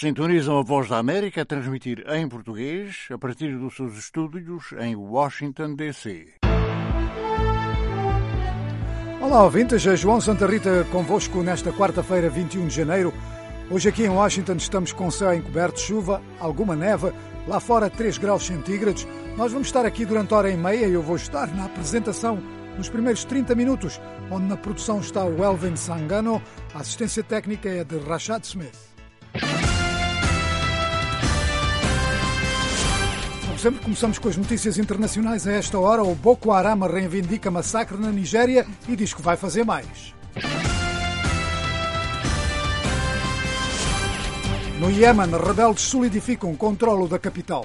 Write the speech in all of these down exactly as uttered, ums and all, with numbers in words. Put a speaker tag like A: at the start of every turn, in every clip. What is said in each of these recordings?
A: Sintonizam a Voz da América a transmitir em português a partir dos seus estúdios em Washington, D C
B: Olá, ouvintes. É João Santa Rita convosco nesta quarta-feira, vinte e um de janeiro. Hoje aqui em Washington estamos com céu encoberto, chuva, alguma neve, lá fora três graus centígrados. Nós vamos estar aqui durante hora e meia e eu vou estar na apresentação nos primeiros trinta minutos, onde na produção está o Elvin Sangano, a assistência técnica é de Rashad Smith. Como sempre, começamos com as notícias internacionais a esta hora. O Boko Haram reivindica massacre na Nigéria e diz que vai fazer mais. No Iémen, rebeldes solidificam o controlo da capital.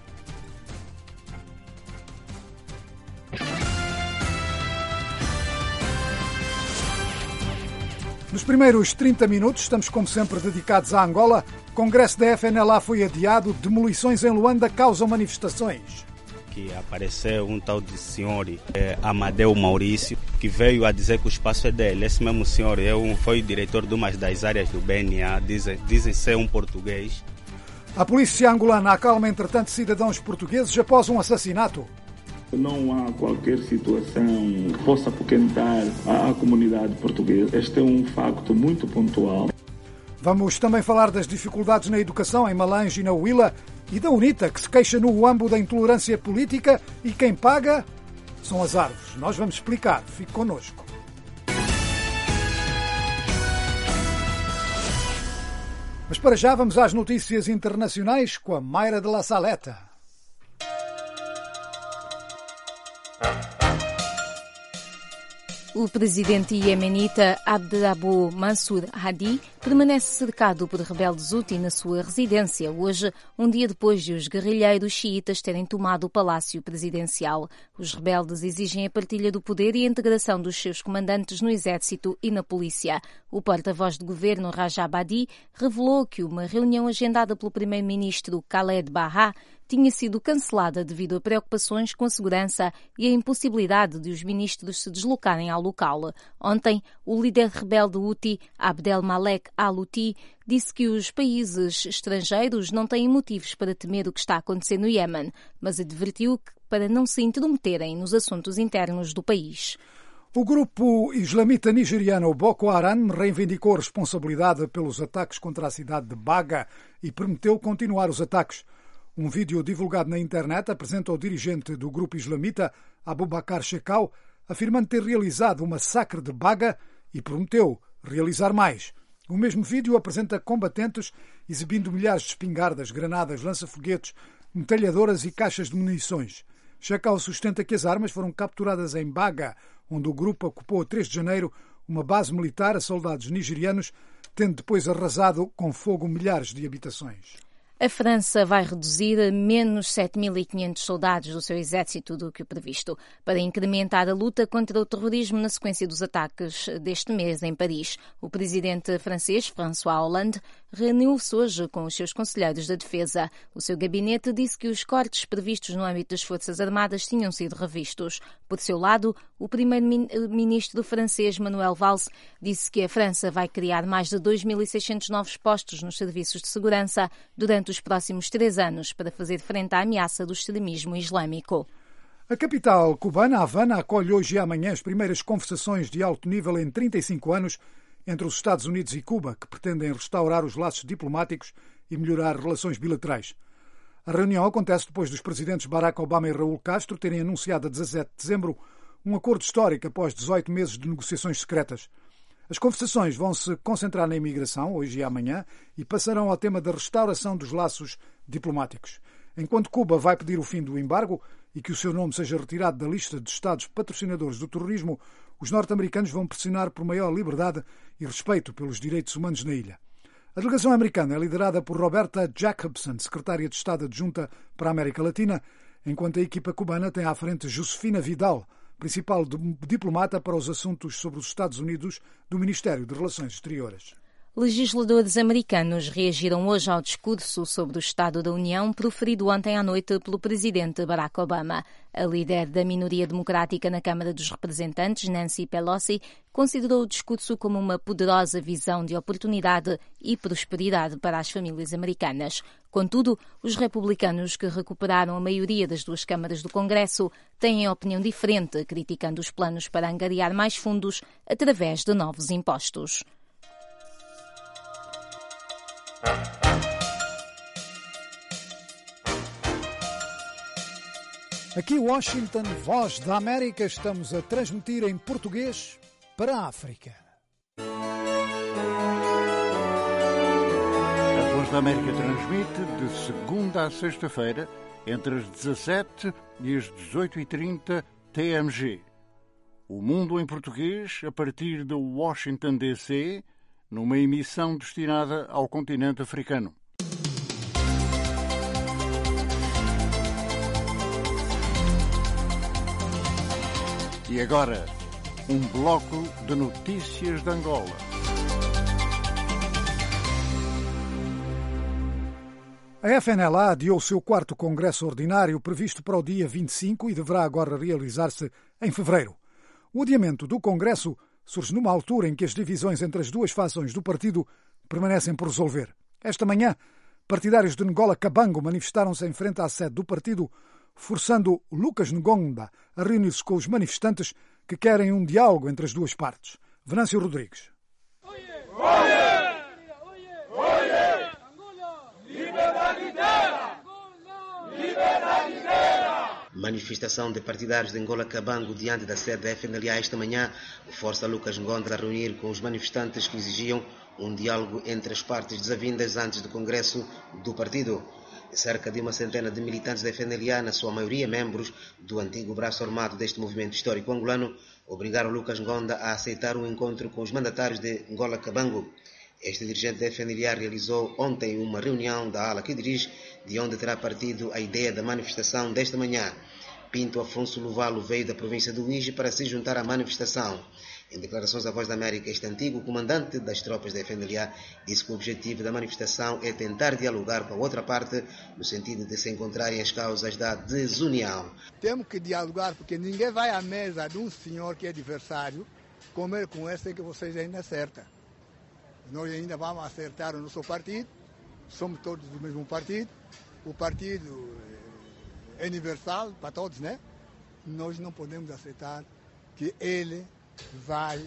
B: Nos primeiros trinta minutos, estamos como sempre dedicados à Angola. O Congresso da F N L A foi adiado. Demolições em Luanda causam manifestações.
C: Que apareceu um tal de senhor é, Amadeu Maurício, que veio a dizer que o espaço é dele. Esse mesmo senhor é um, foi o diretor de uma das áreas do B N A, dizem, dizem ser um português.
B: A polícia angolana acalma, entretanto, cidadãos portugueses após um assassinato.
D: Não há qualquer situação que possa apoquentar a, a comunidade portuguesa. Este é um facto muito pontual.
B: Vamos também falar das dificuldades na educação em Malange e na Huila e da UNITA, que se queixa no Uambo da intolerância política e quem paga são as árvores. Nós vamos explicar. Fique connosco. Mas para já vamos às notícias internacionais com a Mayra de la Saleta.
E: O presidente iemenita Abdrabbuh Mansur Hadi permanece cercado por rebeldes Houthi na sua residência hoje, um dia depois de os guerrilheiros xiitas terem tomado o palácio presidencial. Os rebeldes exigem a partilha do poder e a integração dos seus comandantes no exército e na polícia. O porta-voz do governo, Raja Abadi, revelou que uma reunião agendada pelo primeiro-ministro Khaled Barra tinha sido cancelada devido a preocupações com a segurança e a impossibilidade de os ministros se deslocarem ao local. Ontem, o líder rebelde Houthi, Abdelmalek al-Houthi, disse que os países estrangeiros não têm motivos para temer o que está a acontecer no Iémen, mas advertiu que para não se intrometerem nos assuntos internos do país.
B: O grupo islamita nigeriano Boko Haram reivindicou a responsabilidade pelos ataques contra a cidade de Baga e prometeu continuar os ataques. Um vídeo divulgado na internet apresenta o dirigente do grupo islamita, Abubakar Shekau, afirmando ter realizado o massacre de Baga e prometeu realizar mais. O mesmo vídeo apresenta combatentes exibindo milhares de espingardas, granadas, lança-foguetes, metralhadoras e caixas de munições. Shekau sustenta que as armas foram capturadas em Baga, onde o grupo ocupou a três de janeiro uma base militar a soldados nigerianos, tendo depois arrasado com fogo milhares de habitações.
E: A França vai reduzir a menos sete mil e quinhentos soldados do seu exército do que o previsto, para incrementar a luta contra o terrorismo na sequência dos ataques deste mês em Paris. O presidente francês, François Hollande, reuniu-se hoje com os seus conselheiros da defesa. O seu gabinete disse que os cortes previstos no âmbito das Forças Armadas tinham sido revistos. Por seu lado, o primeiro-ministro francês, Manuel Valls, disse que a França vai criar mais de dois mil e seiscentos novos postos nos serviços de segurança durante os próximos três anos para fazer frente à ameaça do extremismo islâmico.
B: A capital cubana, Havana, acolhe hoje e amanhã as primeiras conversações de alto nível em trinta e cinco anos entre os Estados Unidos e Cuba, que pretendem restaurar os laços diplomáticos e melhorar relações bilaterais. A reunião acontece depois dos presidentes Barack Obama e Raul Castro terem anunciado a dezassete de dezembro um acordo histórico após dezoito meses de negociações secretas. As conversações vão se concentrar na imigração, hoje e amanhã, e passarão ao tema da restauração dos laços diplomáticos. Enquanto Cuba vai pedir o fim do embargo e que o seu nome seja retirado da lista de Estados patrocinadores do terrorismo, os norte-americanos vão pressionar por maior liberdade e respeito pelos direitos humanos na ilha. A delegação americana é liderada por Roberta Jacobson, secretária de Estado adjunta para a América Latina, enquanto a equipa cubana tem à frente Josefina Vidal, principal diplomata para os assuntos sobre os Estados Unidos do Ministério de Relações Exteriores.
E: Legisladores americanos reagiram hoje ao discurso sobre o Estado da União proferido ontem à noite pelo presidente Barack Obama. A líder da minoria democrática na Câmara dos Representantes, Nancy Pelosi, considerou o discurso como uma poderosa visão de oportunidade e prosperidade para as famílias americanas. Contudo, os republicanos que recuperaram a maioria das duas câmaras do Congresso têm opinião diferente, criticando os planos para angariar mais fundos através de novos impostos.
B: Aqui Washington, Voz da América, estamos a transmitir em português para a África.
A: A Voz da América transmite de segunda a sexta-feira, entre as dezassete e as dezoito e trinta T M G. O Mundo em Português, a partir de Washington, D C, numa emissão destinada ao continente africano. E agora, um bloco de notícias de Angola.
B: A F N L A adiou o seu quarto congresso ordinário previsto para o dia vinte e cinco e deverá agora realizar-se em fevereiro. O adiamento do congresso surge numa altura em que as divisões entre as duas fações do partido permanecem por resolver. Esta manhã, partidários de Ngola Kabango manifestaram-se em frente à sede do partido, forçando Lucas Ngonda a reunir-se com os manifestantes que querem um diálogo entre as duas partes. Venâncio Rodrigues.
F: Manifestação de partidários de Ngola Kabango diante da sede da F N L A esta manhã força Lucas Ngonda a reunir com os manifestantes que exigiam um diálogo entre as partes desavindas antes do congresso do partido. Cerca de uma centena de militantes da F N L A, na sua maioria membros do antigo braço armado deste movimento histórico angolano, obrigaram Lucas Ngonda a aceitar um encontro com os mandatários de Ngola Kabango. Este dirigente da F N L A realizou ontem uma reunião da ala que dirige, de onde terá partido a ideia da manifestação desta manhã. Pinto Afonso Luvalo veio da província do Uíge para se juntar à manifestação. Em declarações à Voz da América, este antigo comandante das tropas da F N L A disse que o objetivo da manifestação é tentar dialogar com a outra parte no sentido de se encontrarem as causas da desunião.
G: Temos que dialogar porque ninguém vai à mesa de um senhor que é adversário comer com esse que vocês ainda acertam. Nós ainda vamos acertar o nosso partido, somos todos do mesmo partido, o partido é universal para todos, né? Nós não podemos aceitar que ele vai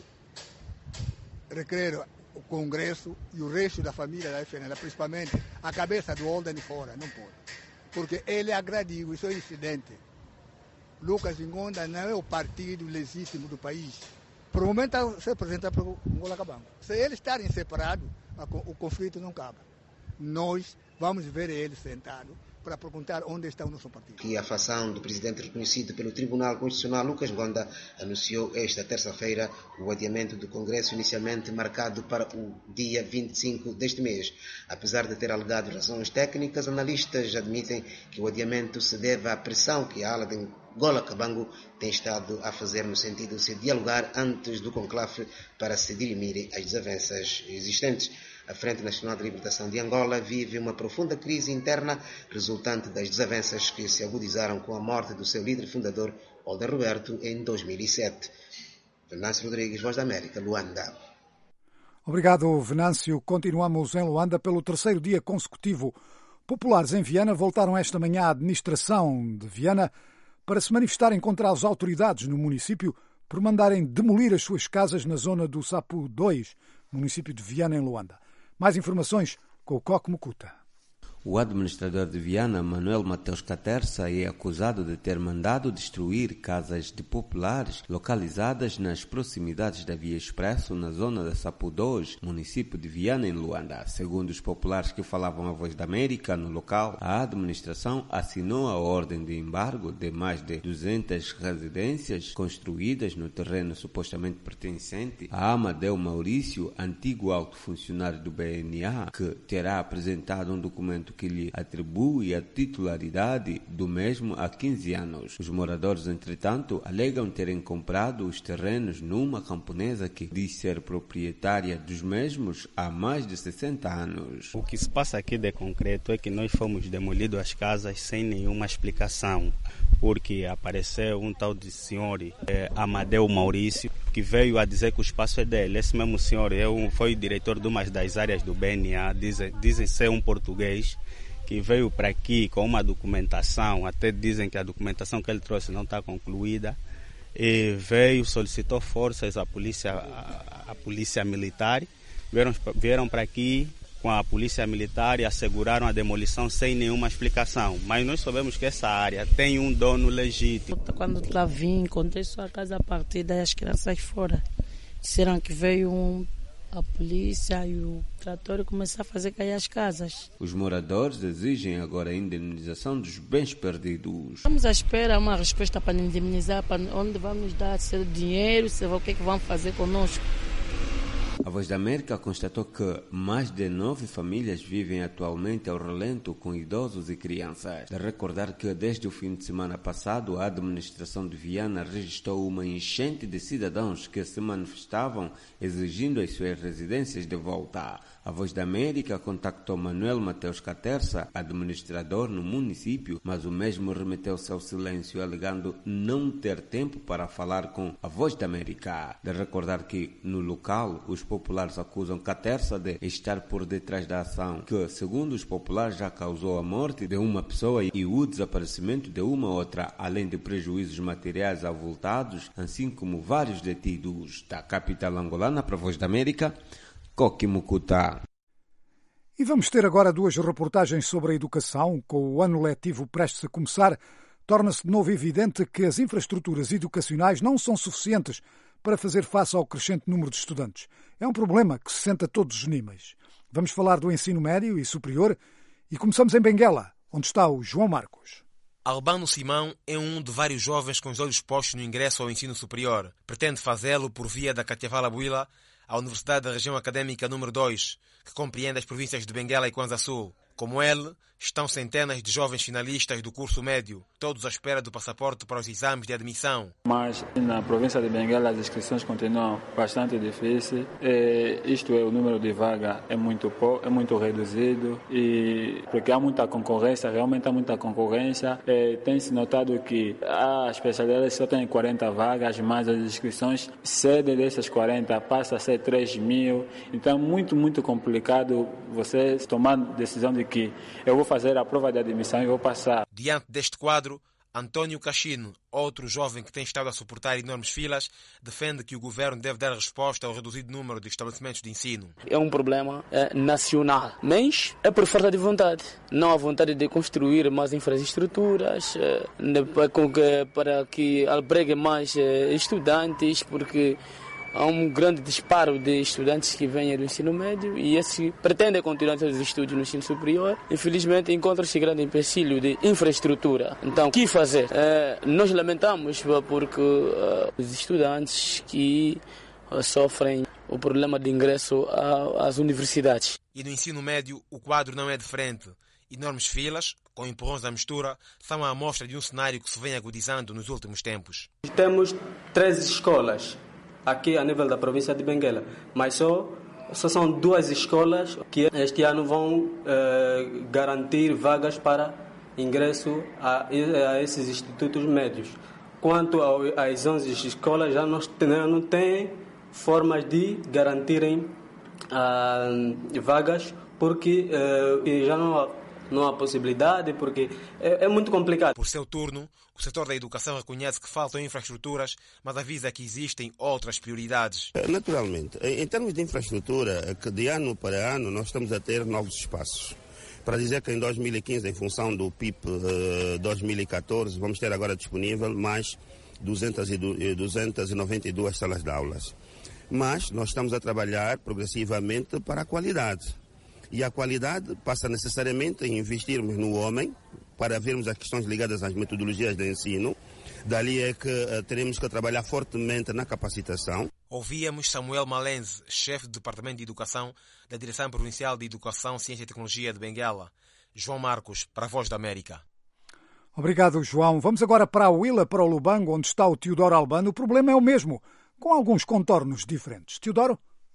G: requerer o Congresso e o resto da família da F N L A, principalmente a cabeça do Holden fora, não pode. Porque ele agrediu, isso é incidente. Lucas Ngonda não é o partido legítimo do país. Por o momento se apresenta para o Ngola Kabango. Se eles estarem separados, o conflito não acaba. Nós vamos ver eles sentados para perguntar onde está o nosso partido.
F: Que a fação do presidente reconhecido pelo Tribunal Constitucional, Lucas Ngonda, anunciou esta terça-feira o adiamento do Congresso inicialmente marcado para o dia vinte e cinco deste mês. Apesar de ter alegado razões técnicas, analistas admitem que o adiamento se deve à pressão que a ala de Ngola Kabango tem estado a fazer no sentido de se dialogar antes do conclave para se dirimirem as desavenças existentes. A Frente Nacional de Libertação de Angola vive uma profunda crise interna resultante das desavenças que se agudizaram com a morte do seu líder fundador, Holden Roberto, em dois mil e sete. Venâncio Rodrigues, Voz da América, Luanda.
B: Obrigado, Venâncio. Continuamos em Luanda pelo terceiro dia consecutivo. Populares em Viana voltaram esta manhã à administração de Viana para se manifestarem contra as autoridades no município por mandarem demolir as suas casas na zona do Sapu dois, município de Viana, em Luanda. Mais informações com o Coque Mucuta.
H: O administrador de Viana, Manuel Mateus Caterça, é acusado de ter mandado destruir casas de populares localizadas nas proximidades da Via Expresso, na zona da Sapu dois, município de Viana, em Luanda. Segundo os populares que falavam à Voz da América no local, a administração assinou a ordem de embargo de mais de duzentas residências construídas no terreno supostamente pertencente a Amadeu Maurício, antigo alto funcionário do B N A, que terá apresentado um documento documento que lhe atribui a titularidade do mesmo há quinze anos. Os moradores, entretanto, alegam terem comprado os terrenos numa camponesa que diz ser proprietária dos mesmos há mais de sessenta anos.
C: O que se passa aqui de concreto é que nós fomos demolidos as casas sem nenhuma explicação, porque apareceu um tal de senhor é, Amadeu Maurício, que veio a dizer que o espaço é dele. Esse mesmo senhor é um, foi o diretor de uma das áreas do B N A, dizem, dizem ser um português, que veio para aqui com uma documentação, até dizem que a documentação que ele trouxe não está concluída, e veio, solicitou forças à polícia, à, à polícia militar, vieram, vieram para aqui com a polícia militar e asseguraram a demolição sem nenhuma explicação. Mas nós sabemos que essa área tem um dono legítimo.
I: Quando lá vim, encontrei sua casa a partir das crianças fora. Disseram que veio um, a polícia e o trator começaram a fazer cair as casas.
H: Os moradores exigem agora a indemnização dos bens perdidos.
I: Estamos à espera uma resposta para indemnizar, para onde vamos dar, se é dinheiro, se é o que, é que vão fazer conosco.
H: A Voz da América constatou que mais de nove famílias vivem atualmente ao relento com idosos e crianças. De recordar que desde o fim de semana passado a administração de Viana registrou uma enchente de cidadãos que se manifestavam exigindo as suas residências de volta. A Voz da América contactou Manuel Mateus Caterça, administrador no município, mas o mesmo remeteu-se ao silêncio, alegando não ter tempo para falar com a Voz da América. De recordar que, no local, os populares acusam Caterça de estar por detrás da ação, que, segundo os populares, já causou a morte de uma pessoa e o desaparecimento de uma outra, além de prejuízos materiais avultados, assim como vários detidos. Da capital angolana para a Voz da América, Coqui Mucuta.
B: E vamos ter agora duas reportagens sobre a educação. Com o ano letivo prestes a começar, torna-se de novo evidente que as infraestruturas educacionais não são suficientes para fazer face ao crescente número de estudantes. É um problema que se sente a todos os níveis. Vamos falar do ensino médio e superior e começamos em Benguela, onde está o João Marcos.
J: Albano Simão é um de vários jovens com os olhos postos no ingresso ao ensino superior. Pretende fazê-lo por via da Catiavala Buila, a Universidade da Região Académica número dois, que compreende as províncias de Benguela e Kwanza Sul. Como ele, estão centenas de jovens finalistas do curso médio, todos à espera do passaporte para os exames de admissão.
K: Mas na província de Benguela as inscrições continuam bastante difíceis. E isto é, o número de vagas é muito pouco, é muito reduzido, e porque há muita concorrência, realmente há muita concorrência. E tem-se notado que a especialidade só tem quarenta vagas, mas as inscrições cedem dessas quarenta, passa a ser três mil. Então é muito, muito complicado você tomar a decisão de que eu vou fazer a prova de admissão e vou passar.
J: Diante deste quadro, Antônio Cachino, outro jovem que tem estado a suportar enormes filas, defende que o governo deve dar resposta ao reduzido número de estabelecimentos de ensino.
L: É um problema é, nacional, mas é por falta de vontade. Não há vontade de construir mais infraestruturas é, para que albergue mais é, estudantes, porque há um grande disparo de estudantes que vêm do ensino médio e esses pretendem continuar seus estudos no ensino superior. Infelizmente, encontra-se grande empecilho de infraestrutura. Então, o que fazer? É, nós lamentamos porque uh, os estudantes que uh, sofrem o problema de ingresso a, às universidades.
J: E no ensino médio, o quadro não é diferente. Enormes filas, com empurrões à mistura, são a amostra de um cenário que se vem agudizando nos últimos tempos.
L: Temos treze escolas aqui a nível da província de Benguela, mas só, só são duas escolas que este ano vão eh, garantir vagas para ingresso a, a esses institutos médios. Quanto às onze escolas, já não, não têm formas de garantirem ah, vagas, porque eh, já não há, não há possibilidade, porque é, é muito complicado.
J: Por seu turno, o setor da educação reconhece que faltam infraestruturas, mas avisa que existem outras prioridades.
M: Naturalmente, em termos de infraestrutura, que de ano para ano nós estamos a ter novos espaços. Para dizer que em dois mil e quinze, em função do P I P uh, dois mil e catorze, vamos ter agora disponível mais duzentas e noventa e duas salas de aulas. Mas nós estamos a trabalhar progressivamente para a qualidade. E a qualidade passa necessariamente em investirmos no homem, para vermos as questões ligadas às metodologias de ensino. Dali é que uh, teremos que trabalhar fortemente na capacitação.
J: Ouvíamos Samuel Malenze, chefe do Departamento de Educação da Direção Provincial de Educação, Ciência e Tecnologia de Benguela. João Marcos, para a Voz da América.
B: Obrigado, João. Vamos agora para a Huila, para o Lubango, onde está o Teodoro Albano. O problema é o mesmo, com alguns contornos diferentes. Teodoro?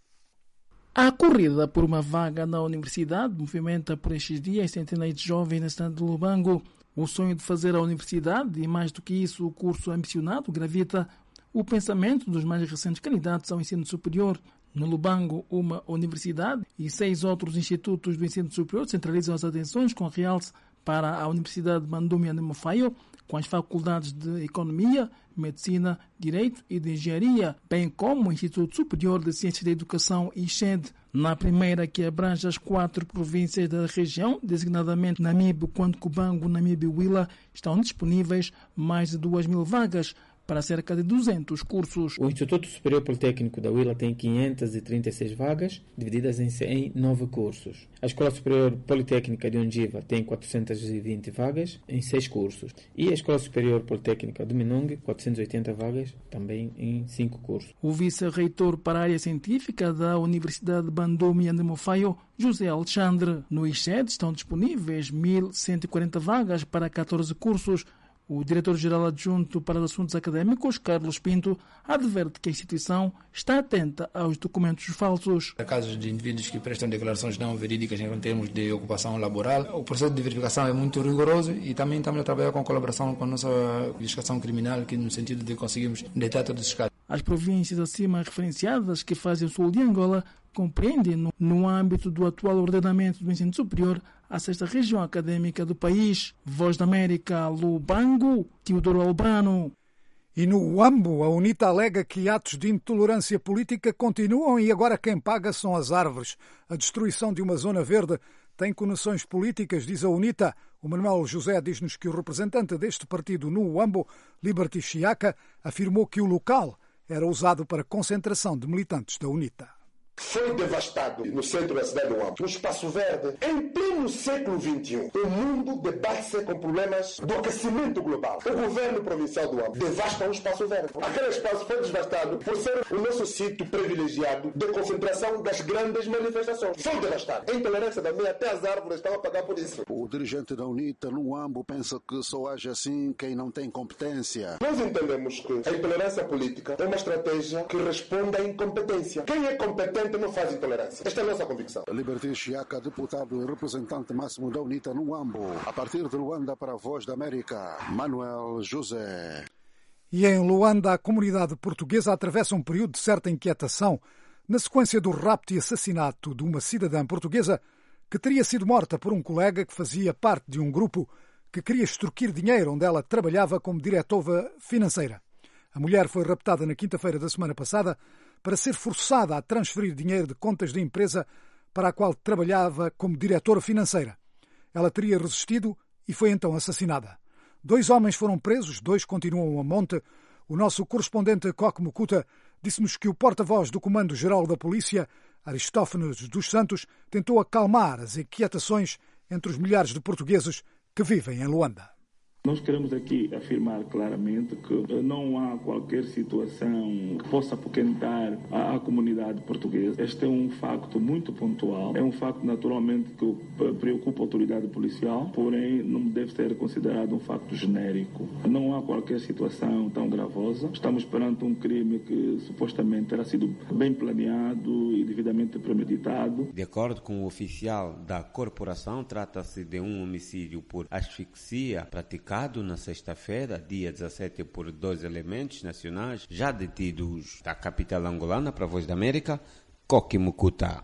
N: A corrida por uma vaga na universidade movimenta por estes dias centenas de jovens na cidade de Lubango. O sonho de fazer a universidade e, mais do que isso, o curso ambicionado gravita o pensamento dos mais recentes candidatos ao ensino superior. No Lubango, uma universidade e seis outros institutos do ensino superior centralizam as atenções com realce para a Universidade Bandumi Ande Mofaio, com as faculdades de Economia, Medicina, Direito e de Engenharia, bem como o Instituto Superior de Ciências da Educação I C E D. Na primeira, que abrange as quatro províncias da região, designadamente Namibe, Cubango, Namibe e Huila, estão disponíveis mais de duas mil vagas para cerca de duzentos cursos.
O: O Instituto Superior Politécnico da Huila tem quinhentas e trinta e seis vagas, divididas em, em nove cursos. A Escola Superior Politécnica de Ondiva tem quatrocentas e vinte vagas, em seis cursos. E a Escola Superior Politécnica do Minongue, quatrocentas e oitenta vagas, também em cinco cursos.
N: O vice-reitor para a área científica da Universidade Bandumi Ande Mofaio, José Alexandre. No I C E D estão disponíveis mil cento e quarenta vagas para catorze cursos. O diretor-geral adjunto para os assuntos académicos, Carlos Pinto, adverte que a instituição está atenta aos documentos falsos.
P: Em casos de indivíduos que prestam declarações não verídicas em termos de ocupação laboral, o processo de verificação é muito rigoroso e também estamos a trabalhar com colaboração com a nossa investigação criminal, que no sentido de conseguirmos detectar todos esses casos.
N: As províncias acima referenciadas que fazem o sul de Angola compreendem, no, no âmbito do atual ordenamento do ensino superior, a sexta região académica do país. Voz da América, Lubango, Teodoro Albano.
B: E no Uambo, a UNITA alega que atos de intolerância política continuam e agora quem paga são as árvores. A destruição de uma zona verde tem conotações políticas, diz a UNITA. O Manuel José diz-nos que o representante deste partido no Uambo, Liberty Chiaca, afirmou que o local era usado para concentração de militantes da UNITA.
Q: Foi devastado no centro da cidade do Uambo, um espaço verde. Em pleno século vinte e um, o mundo debate-se com problemas do aquecimento global. O governo provincial do Uambo devasta um espaço verde. Aquele espaço foi devastado por ser o nosso sítio privilegiado de concentração das grandes manifestações. Foi devastado. A intolerância também, até as árvores estão a pagar por isso.
R: O dirigente da UNITA no Uambo pensa que só age assim quem não tem competência.
Q: Nós entendemos que a intolerância política é uma estratégia que responde à incompetência. Quem é competente não faz intolerância. Esta é a nossa convicção.
R: Liberty Chiaca, deputado e representante máximo da UNITA no Uambo. A partir de Luanda para a Voz da América, Manuel José.
B: E em Luanda, a comunidade portuguesa atravessa um período de certa inquietação na sequência do rapto e assassinato de uma cidadã portuguesa que teria sido morta por um colega que fazia parte de um grupo que queria extorquir dinheiro onde ela trabalhava como diretora financeira. A mulher foi raptada na quinta-feira da semana passada para ser forçada a transferir dinheiro de contas de empresa para a qual trabalhava como diretora financeira. Ela teria resistido e foi então assassinada. Dois homens foram presos, dois continuam a monte. O nosso correspondente Coque Mucuta disse-nos que o porta-voz do Comando-Geral da Polícia, Aristófanes dos Santos, tentou acalmar as inquietações entre os milhares de portugueses que vivem em Luanda.
D: Nós queremos aqui afirmar claramente que não há qualquer situação que possa apoquentar a, a comunidade portuguesa. Este é um facto muito pontual, é um facto naturalmente que preocupa a autoridade policial, porém não deve ser considerado um facto genérico. Não há qualquer situação tão gravosa. Estamos perante um crime que supostamente terá sido bem planeado e devidamente premeditado.
H: De acordo com o oficial da corporação, trata-se de um homicídio por asfixia praticado na sexta-feira, dia dezassete, por dois elementos nacionais já detidos da capital angolana. Para a Voz da América, Coque Mucuta.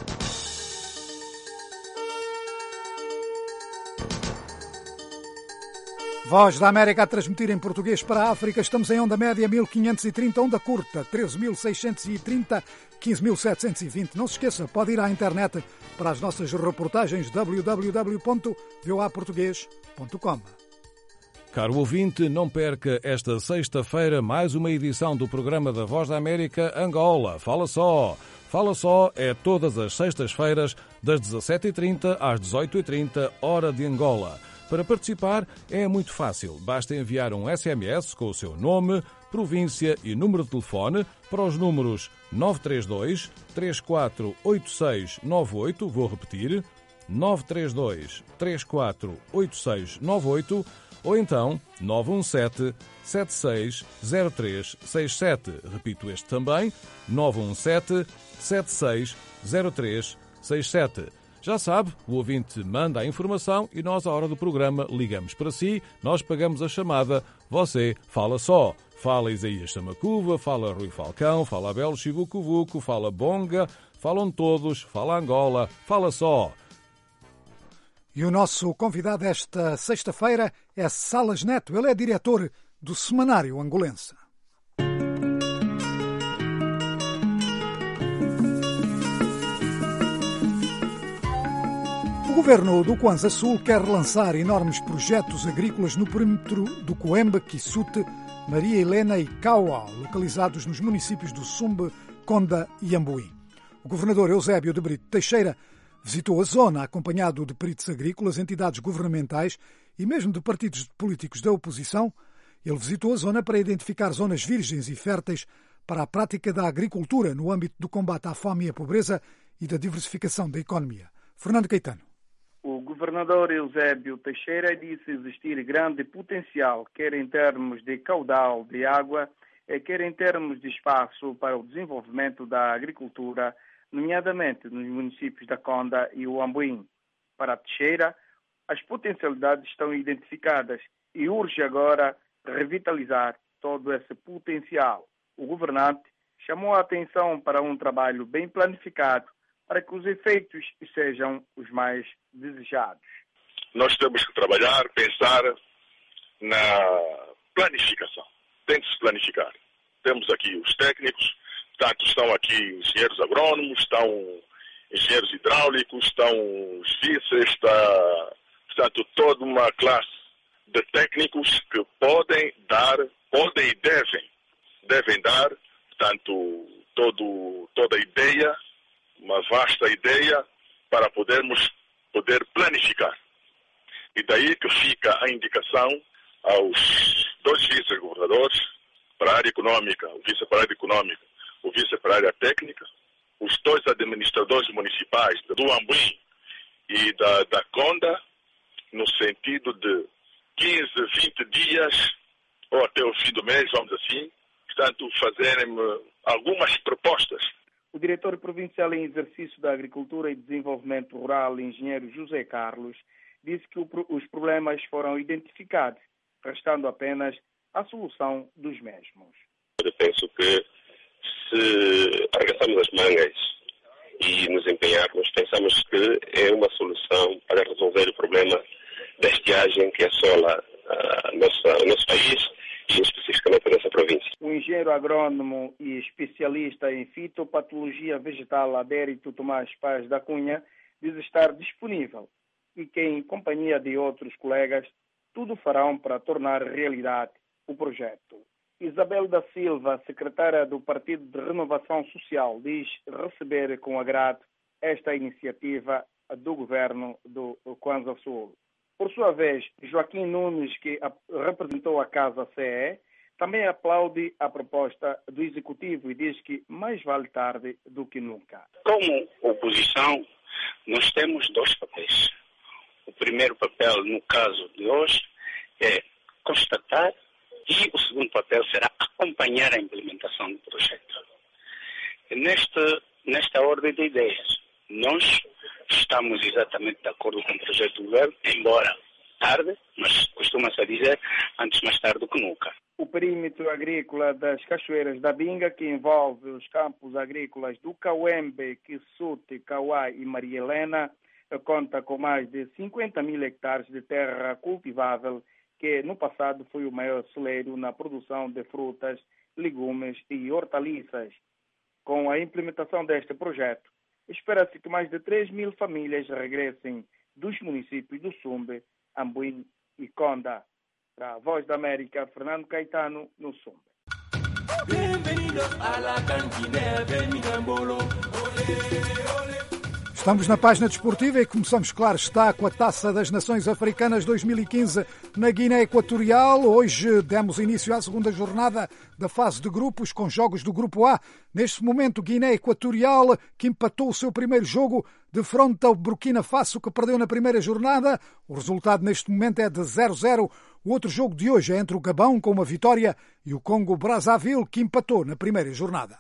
B: Voz da América a transmitir em português para a África. Estamos em onda média mil quinhentos e trinta, onda curta treze mil seiscentos e trinta, quinze mil setecentos e vinte. Não se esqueça, pode ir à internet para as nossas reportagens w w w ponto v o a português ponto com.
S: Caro ouvinte, não perca esta sexta-feira mais uma edição do programa da Voz da América Angola. Fala só! Fala só é todas as sextas-feiras, das dezassete e trinta às dezoito e trinta, hora de Angola. Para participar é muito fácil. Basta enviar um S M S com o seu nome, província e número de telefone para os números nove três dois, três quatro oito seis nove oito, vou repetir, nove três dois, três quatro oito seis nove oito ou então nove um sete, sete seis zero três seis sete. Repito este também, nove um sete, sete seis zero três seis sete. Já sabe, o ouvinte manda a informação e nós, à hora do programa, ligamos para si, nós pagamos a chamada, você fala só. Fala Isaías Samacuva, fala Rui Falcão, fala Abel Chivucovuco, fala Bonga, falam todos, fala Angola, fala só.
B: E o nosso convidado esta sexta-feira é Salas Neto. Ele é diretor do Semanário Angolense. O governo do Kwanza Sul quer lançar enormes projetos agrícolas no perímetro do Coembe, Quissute, Maria Helena e Cauá, localizados nos municípios do Sumbe, Conda e Amboim. O governador Eusébio de Brito Teixeira visitou a zona acompanhado de peritos agrícolas, entidades governamentais e mesmo de partidos políticos da oposição. Ele visitou a zona para identificar zonas virgens e férteis para a prática da agricultura no âmbito do combate à fome e à pobreza e da diversificação da economia. Fernando Caetano.
T: O governador Eusébio Teixeira disse existir grande potencial, quer em termos de caudal de água, quer em termos de espaço para o desenvolvimento da agricultura, nomeadamente nos municípios da Conda e o Amboim. Para Teixeira, as potencialidades estão identificadas e urge agora revitalizar todo esse potencial. O governante chamou a atenção para um trabalho bem planificado para que os efeitos sejam os mais desejados.
U: Nós temos que trabalhar, pensar na planificação. Tem que se planificar. Temos aqui os técnicos, portanto, estão aqui engenheiros agrônomos, estão engenheiros hidráulicos, estão os vices, está, portanto, toda uma classe de técnicos que podem dar, podem e devem, devem dar, portanto, todo, toda a ideia, uma vasta ideia para podermos poder planificar. E daí que fica a indicação aos dois vice-governadores para a área econômica, o vice para a área econômica, o vice para a área técnica, os dois administradores municipais do Amboim e da, da Conda, no sentido de quinze, vinte dias, ou até o fim do mês, vamos assim, portanto, fazerem algumas propostas.
T: O diretor provincial em exercício da Agricultura e Desenvolvimento Rural, engenheiro José Carlos, disse que o, os problemas foram identificados, restando apenas a solução dos mesmos.
V: Eu penso que se arregaçarmos as mangas e nos empenharmos, pensamos que é uma solução para resolver o problema da estiagem que assola a nossa, o nosso país e especificamente a nossa província.
T: O engenheiro agrônomo e especialista em fitopatologia vegetal Adérito Tomás Paz da Cunha diz estar disponível e que, em companhia de outros colegas, tudo farão para tornar realidade o projeto. Isabel da Silva, secretária do Partido de Renovação Social, diz receber com agrado esta iniciativa do governo do Kwanza Sul. Por sua vez, Joaquim Nunes, que representou a Casa C E, também aplaude a proposta do Executivo e diz que mais vale tarde do que nunca.
W: Como oposição, nós temos dois papéis. O primeiro papel, no caso de hoje, é constatar e o segundo papel será acompanhar a implementação do projeto. Nesta, nesta ordem de ideias, nós estamos exatamente de acordo com o projeto do governo, embora tarde, mas costuma-se a dizer antes mais tarde do que nunca.
T: O perímetro agrícola das Cachoeiras da Binga, que envolve os campos agrícolas do Cauembe, Quissute, Cauá e Maria Helena, conta com mais de cinquenta mil hectares de terra cultivável, que no passado foi o maior celeiro na produção de frutas, legumes e hortaliças. Com a implementação deste projeto, espera-se que mais de três mil famílias regressem dos municípios do Sumbe, Amboim e Conda. Para a Voz da América, Fernando Caetano, no Sumbe.
B: Estamos na página desportiva e começamos, claro, está com a Taça das Nações Africanas dois mil e quinze na Guiné Equatorial. Hoje demos início à segunda jornada da fase de grupos com jogos do Grupo A. Neste momento, Guiné Equatorial, que empatou o seu primeiro jogo de fronte ao Burkina Faso, que perdeu na primeira jornada. O resultado neste momento é de zero a zero. O outro jogo de hoje é entre o Gabão, com uma vitória, e o Congo-Brazzaville, que empatou na primeira jornada.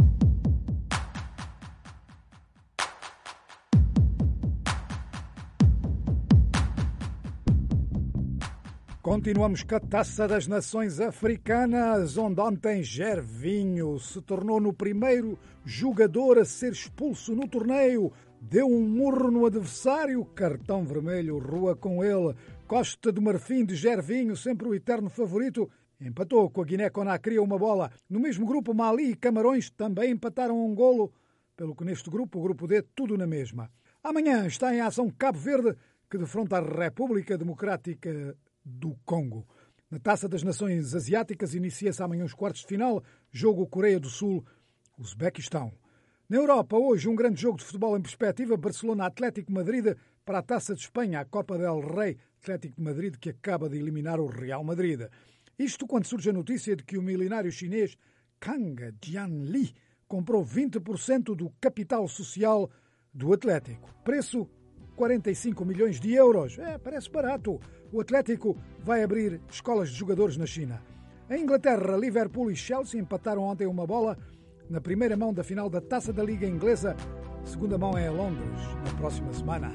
B: Continuamos com a Taça das Nações Africanas, onde ontem Gervinho se tornou no primeiro jogador a ser expulso no torneio. Deu um murro no adversário, cartão vermelho, rua com ele. Costa do Marfim de Gervinho, sempre o eterno favorito, empatou com a Guiné-Conakry uma bola. No mesmo grupo, Mali e Camarões também empataram um golo, pelo que neste grupo, o grupo D, tudo na mesma. Amanhã está em ação Cabo Verde, que defronta a República Democrática do Congo. Na Taça das Nações Asiáticas inicia-se amanhã os quartos de final, jogo Coreia do Sul-Uzbequistão. Na Europa, hoje, um grande jogo de futebol em perspectiva, Barcelona-Atlético Madrid para a Taça de Espanha, a Copa del Rei, Atlético de Madrid que acaba de eliminar o Real Madrid. Isto quando surge a notícia de que o milionário chinês Kang Jianli comprou vinte por cento do capital social do Atlético. Preço quarenta e cinco milhões de euros. É, parece barato. O Atlético vai abrir escolas de jogadores na China. Em Inglaterra, Liverpool e Chelsea empataram ontem uma bola na primeira mão da final da Taça da Liga Inglesa. A segunda mão é em Londres, na próxima semana.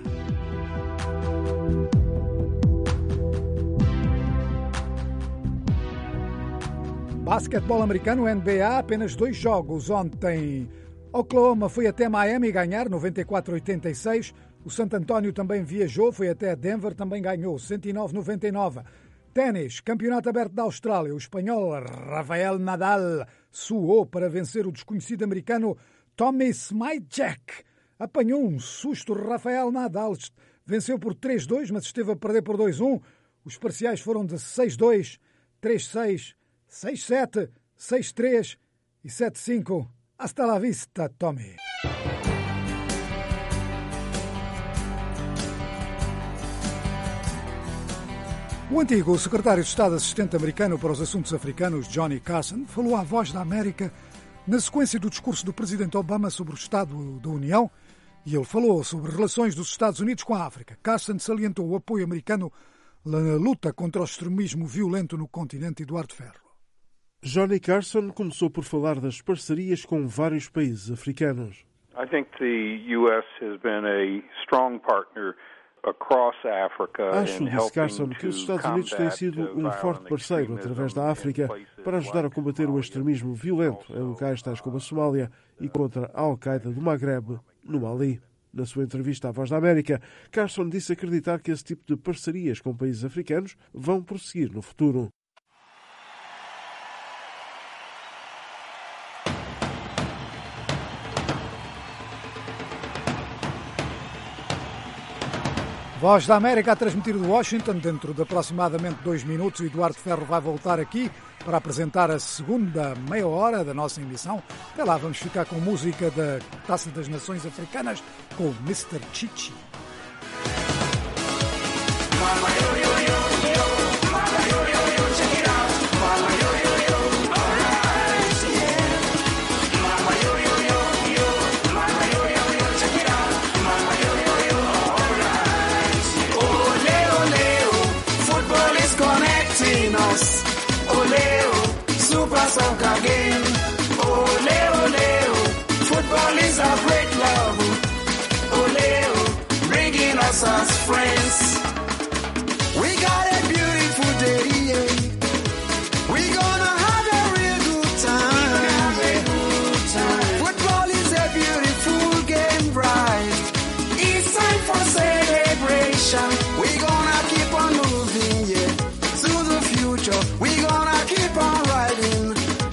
B: Basquetebol americano, N B A, apenas dois jogos ontem. Oklahoma foi até Miami ganhar, noventa e quatro a oitenta e seis. O Santo António também viajou, foi até Denver, também ganhou, cento e nove a noventa e nove. Ténis, Campeonato Aberto da Austrália. O espanhol Rafael Nadal suou para vencer o desconhecido americano Tommy Smyczek. Apanhou um susto Rafael Nadal. Venceu por três a dois, mas esteve a perder por dois a um. Os parciais foram de seis a dois, três a seis, seis a sete, seis a três e sete a cinco. Hasta la vista, Tommy. O antigo secretário de Estado assistente americano para os assuntos africanos, Johnny Carson, falou à Voz da América na sequência do discurso do presidente Obama sobre o Estado da União, e ele falou sobre relações dos Estados Unidos com a África. Carson salientou o apoio americano na luta contra o extremismo violento no continente Eduardo Ferro.
A: Johnny Carson começou por falar das parcerias com vários países africanos.
E: I think the U S has been a strong partner across Africa.
A: Acho, disse Carson, que os Estados Unidos têm sido um forte parceiro através da África para ajudar a combater o extremismo violento em locais tais como a Somália e contra a Al-Qaeda do Maghreb, no Mali. Na sua entrevista à Voz da América, Carson disse acreditar que esse tipo de parcerias com países africanos vão prosseguir no futuro.
B: Voz da América a transmitir de Washington. Dentro de aproximadamente dois minutos, o Eduardo Ferro vai voltar aqui para apresentar a segunda meia hora da nossa emissão. Até lá vamos ficar com música da Taça das Nações Africanas com o mister Chichi.
G: Soccer game, ole ole, football is our great love, ole, bringing us as friends. We got a beautiful day, yeah. We gonna have a real good time, yeah. Football is a beautiful game, right? It's time for celebration. We gonna keep on moving, yeah, to the future. We gonna keep on riding.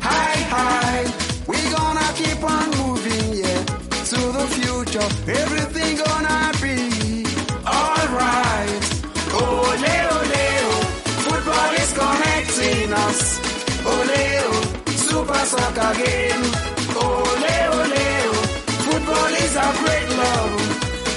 G: We gonna keep on moving, yeah, to the future. Everything gonna be alright. Ole, ole, football is connecting us. Ole, super soccer game. Ole, ole, football is our great love.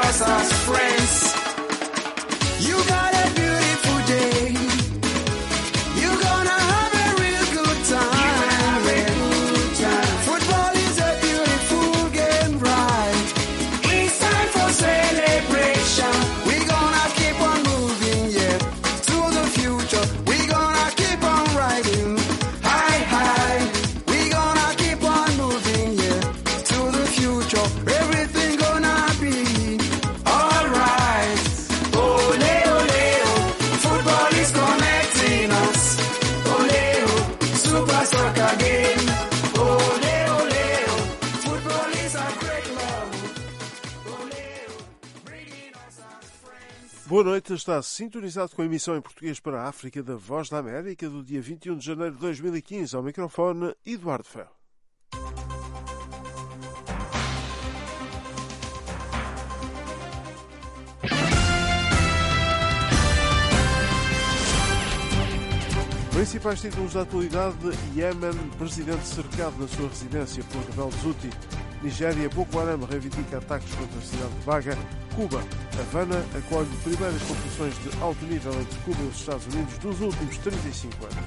G: nossas friends. You got a beautiful day. You're gonna have a real good time. Yeah. Football is a beautiful game, right? It's time for celebration. We're gonna keep on moving, yeah, to the future. We're gonna keep on riding high, high. We're gonna keep on moving, yeah, to the future. Everything gonna be alright. Ole, ole, oh. Football is connecting us. Ole, oh. Super soccer game. Ole, ole, oh. Football is a great love. Ole, oh. Bringing us as friends.
A: Boa noite, está sintonizado com a emissão em português para a África da Voz da América do dia vinte e um de janeiro de dois mil e quinze. Ao microfone, Eduardo Ferro. Principais títulos da atualidade: Iémen, presidente cercado na sua residência por rebeldes Houthi. Nigéria, Boko Haram reivindica ataques contra a cidade de Baga. Cuba, Havana acolhe primeiras competições de alto nível entre Cuba e os Estados Unidos dos últimos trinta e cinco anos.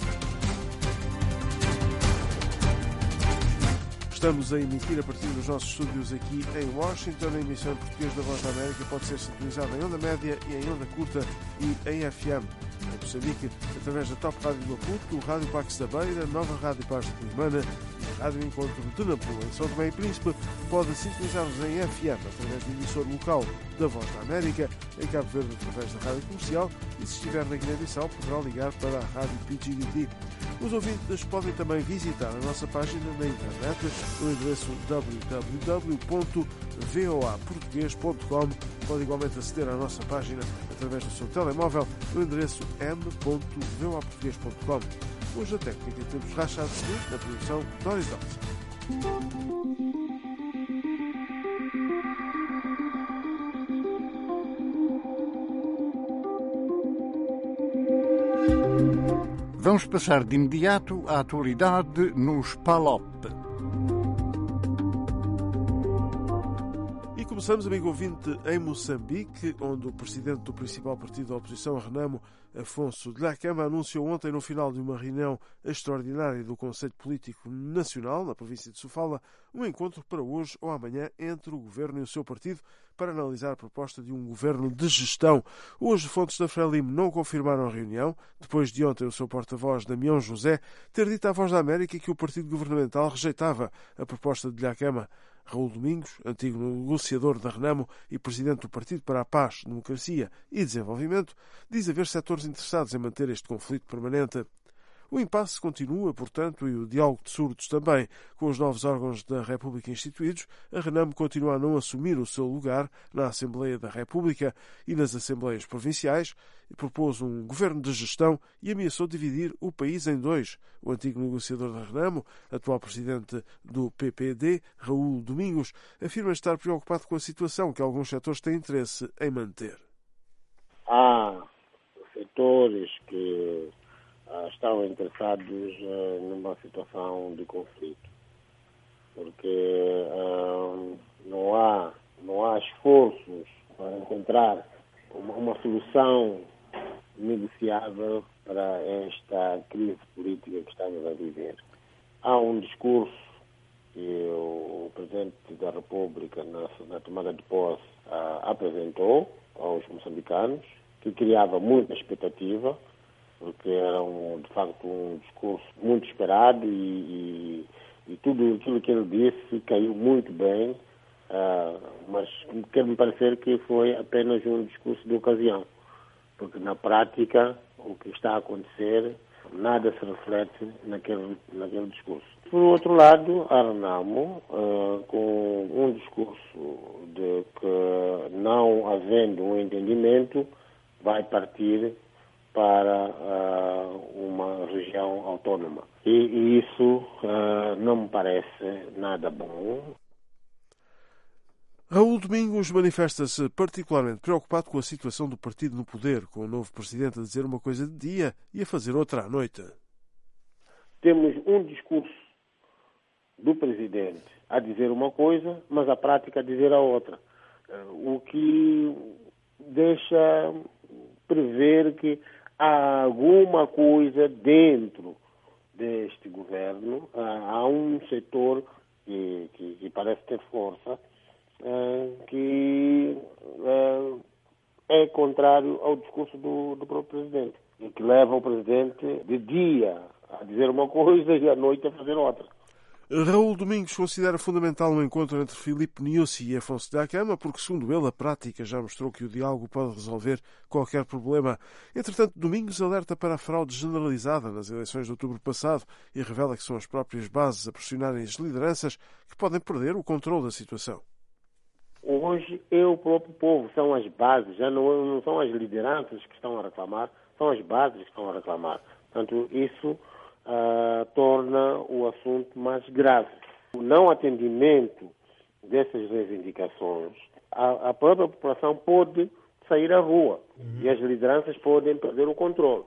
A: Estamos a emitir a partir dos nossos estúdios aqui em Washington. A emissão em português da Voz da América pode ser sintonizada em onda média e em onda curta e em F M. Em Moçambique, através da Top Rádio de Maputo, Rádio Pax da Beira, Nova Rádio Paz de Climana e Rádio Encontro de Nampula. Em São Tomé e Príncipe, pode sintonizar-nos em F M através do emissor local da Voz da América, em Cabo Verde através da Rádio Comercial e, se estiver na Guiné-Bissau, poderá ligar para a Rádio P G D T. Os ouvintes podem também visitar a nossa página na internet no endereço w w w ponto v o a português ponto com. Pode igualmente aceder à nossa página através do seu telemóvel no endereço m ponto v o a português ponto com. Hoje a técnica temos Rachad Smith, na produção Doris Dawson.
C: Vamos passar de imediato à atualidade nos P A L O P.
A: E começamos, amigo ouvinte, em Moçambique, onde o presidente do principal partido da oposição, a Renamo, Afonso Dhlakama, anunciou ontem, no final de uma reunião extraordinária do Conselho Político Nacional, na província de Sofala, um encontro para hoje ou amanhã entre o governo e o seu partido para analisar a proposta de um governo de gestão. Hoje, fontes da Frelimo não confirmaram a reunião, depois de ontem o seu porta-voz, Damião José, ter dito à Voz da América que o partido governamental rejeitava a proposta de Dhlakama. Raul Domingos, antigo negociador da Renamo e presidente do Partido para a Paz, Democracia e Desenvolvimento, diz haver setores interessados em manter este conflito permanente. O impasse continua, portanto, e o diálogo de surdos também. Com os novos órgãos da República instituídos, a Renamo continua a não assumir o seu lugar na Assembleia da República e nas Assembleias Provinciais, e propôs um governo de gestão e ameaçou dividir o país em dois. O antigo negociador da Renamo, atual presidente do P P D, Raul Domingos, afirma estar preocupado com a situação que alguns setores têm interesse em manter.
F: Há setores que estão interessados uh, numa situação de conflito, porque uh, não há não há esforços para encontrar uma, uma solução negociável para esta crise política que estamos a viver. Há um discurso que o Presidente da República, na, na tomada de posse, uh, apresentou aos moçambicanos, que criava muita expectativa, porque era, um, de facto, um discurso muito esperado e, e, e tudo aquilo que ele disse caiu muito bem, uh, mas quer-me parecer que foi apenas um discurso de ocasião, porque na prática o que está a acontecer nada se reflete naquele, naquele discurso. Por outro lado, a Renamo, uh, com um discurso de que, não havendo um entendimento, vai partir para uh, uma região autónoma. E, e isso uh, não me parece nada bom.
A: Raul Domingos manifesta-se particularmente preocupado com a situação do partido no poder, com o novo presidente a dizer uma coisa de dia e a fazer outra à noite.
F: Temos um discurso do presidente a dizer uma coisa, mas a prática a dizer a outra. o que deixa prever que há alguma coisa dentro deste governo, há um setor que, que, que parece ter força, que é contrário ao discurso do, do próprio presidente, e que leva o presidente de dia a dizer uma coisa e à noite a fazer outra.
A: Raul Domingos considera fundamental um encontro entre Filipe Nyusi e Afonso Dhlakama, porque, segundo ele, a prática já mostrou que o diálogo pode resolver qualquer problema. Entretanto, Domingos alerta para a fraude generalizada nas eleições de outubro passado e revela que são as próprias bases a pressionarem as lideranças que podem perder o controle da situação.
F: Hoje é o próprio povo, são as bases, já não, não são as lideranças que estão a reclamar, são as bases que estão a reclamar. Portanto, isso Uh, torna o assunto mais grave. O não atendimento dessas reivindicações, a, a própria população pode sair à rua uhum. e as lideranças podem perder o controle.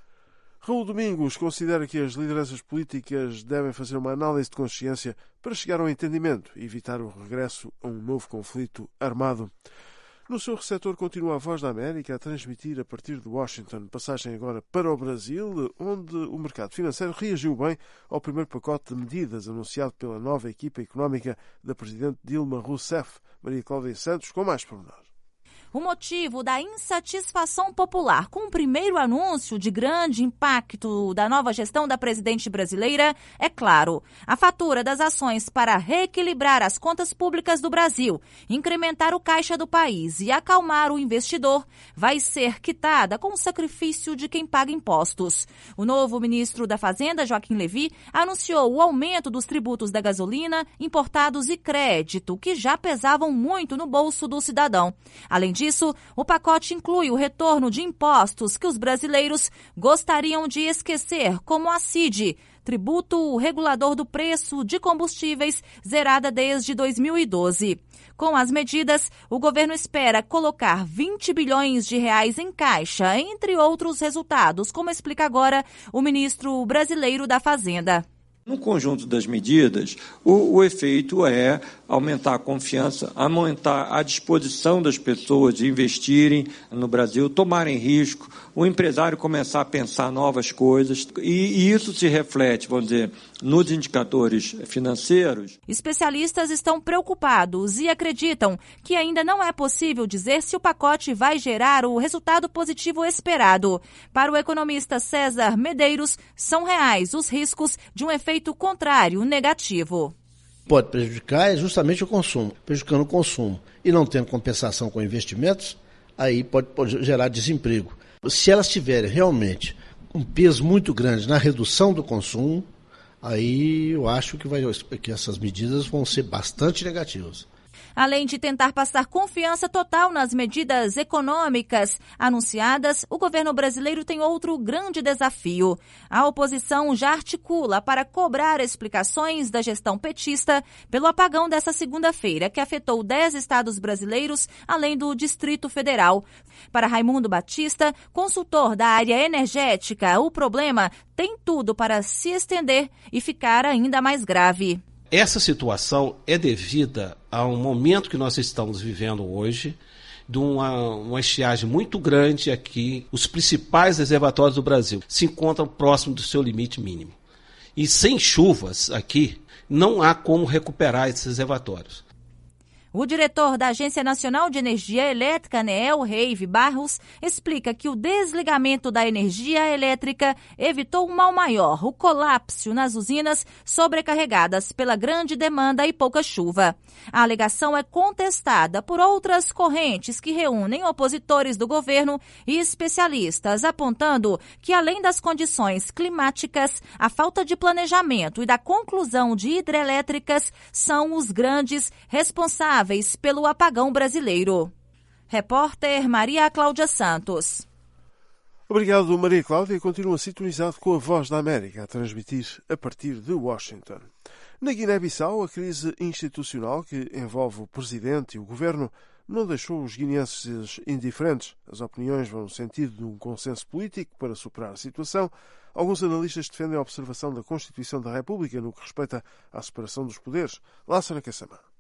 A: Raul Domingos considera que as lideranças políticas devem fazer uma análise de consciência para chegar ao entendimento e evitar o regresso a um novo conflito armado. No seu receptor continua a Voz da América a transmitir a partir de Washington. Passagem agora para o Brasil, onde o mercado financeiro reagiu bem ao primeiro pacote de medidas anunciado pela nova equipa económica da presidente Dilma Rousseff. Maria Cláudia Santos, com mais pormenores.
I: O motivo da insatisfação popular com o primeiro anúncio de grande impacto da nova gestão da presidente brasileira é claro. A fatura das ações para reequilibrar as contas públicas do Brasil, incrementar o caixa do país e acalmar o investidor vai ser quitada com o sacrifício de quem paga impostos. O novo ministro da Fazenda, Joaquim Levy, anunciou o aumento dos tributos da gasolina, importados e crédito, que já pesavam muito no bolso do cidadão. Além disso, o pacote inclui o retorno de impostos que os brasileiros gostariam de esquecer, como a C I D, Tributo Regulador do Preço de Combustíveis, zerada desde dois mil e doze. Com as medidas, o governo espera colocar vinte bilhões de reais em caixa, entre outros resultados, como explica agora o ministro brasileiro da Fazenda.
K: No conjunto das medidas, o, o efeito é aumentar a confiança, aumentar a disposição das pessoas de investirem no Brasil, tomarem risco, o empresário começar a pensar novas coisas, e, e isso se reflete, vamos dizer, nos indicadores financeiros.
I: Especialistas estão preocupados e acreditam que ainda não é possível dizer se o pacote vai gerar o resultado positivo esperado. Para o economista César Medeiros, são reais os riscos de um efeito contrário, negativo.
L: Pode prejudicar justamente o consumo. Prejudicando o consumo e não tendo compensação com investimentos, aí pode, pode gerar desemprego. Se elas tiverem realmente um peso muito grande na redução do consumo, aí eu acho que, vai, que essas medidas vão ser bastante negativas.
I: Além de tentar passar confiança total nas medidas econômicas anunciadas, o governo brasileiro tem outro grande desafio. A oposição já articula para cobrar explicações da gestão petista pelo apagão dessa segunda-feira, que afetou dez estados brasileiros, além do Distrito Federal. Para Raimundo Batista, consultor da área energética, o problema tem tudo para se estender e ficar ainda mais grave.
X: Essa situação é devida a um momento que nós estamos vivendo hoje, de uma, uma estiagem muito grande aqui. Os principais reservatórios do Brasil se encontram próximo do seu limite mínimo. E sem chuvas aqui, não há como recuperar esses reservatórios.
I: O diretor da Agência Nacional de Energia Elétrica, ANEEL, Reive Barros, explica que o desligamento da energia elétrica evitou um mal maior, o colapso nas usinas sobrecarregadas pela grande demanda e pouca chuva. A alegação é contestada por outras correntes que reúnem opositores do governo e especialistas, apontando que, além das condições climáticas, a falta de planejamento e da conclusão de hidrelétricas são os grandes responsáveis pelo apagão brasileiro. Repórter Maria Cláudia Santos.
A: Obrigado, Maria Cláudia. Continua sintonizado com a Voz da América, a transmitir a partir de Washington. Na Guiné-Bissau, a crise institucional que envolve o presidente e o governo não deixou os guineenses indiferentes. As opiniões vão no sentido de um consenso político para superar a situação. Alguns analistas defendem a observação da Constituição da República no que respeita à separação dos poderes. Lázaro Kassamã.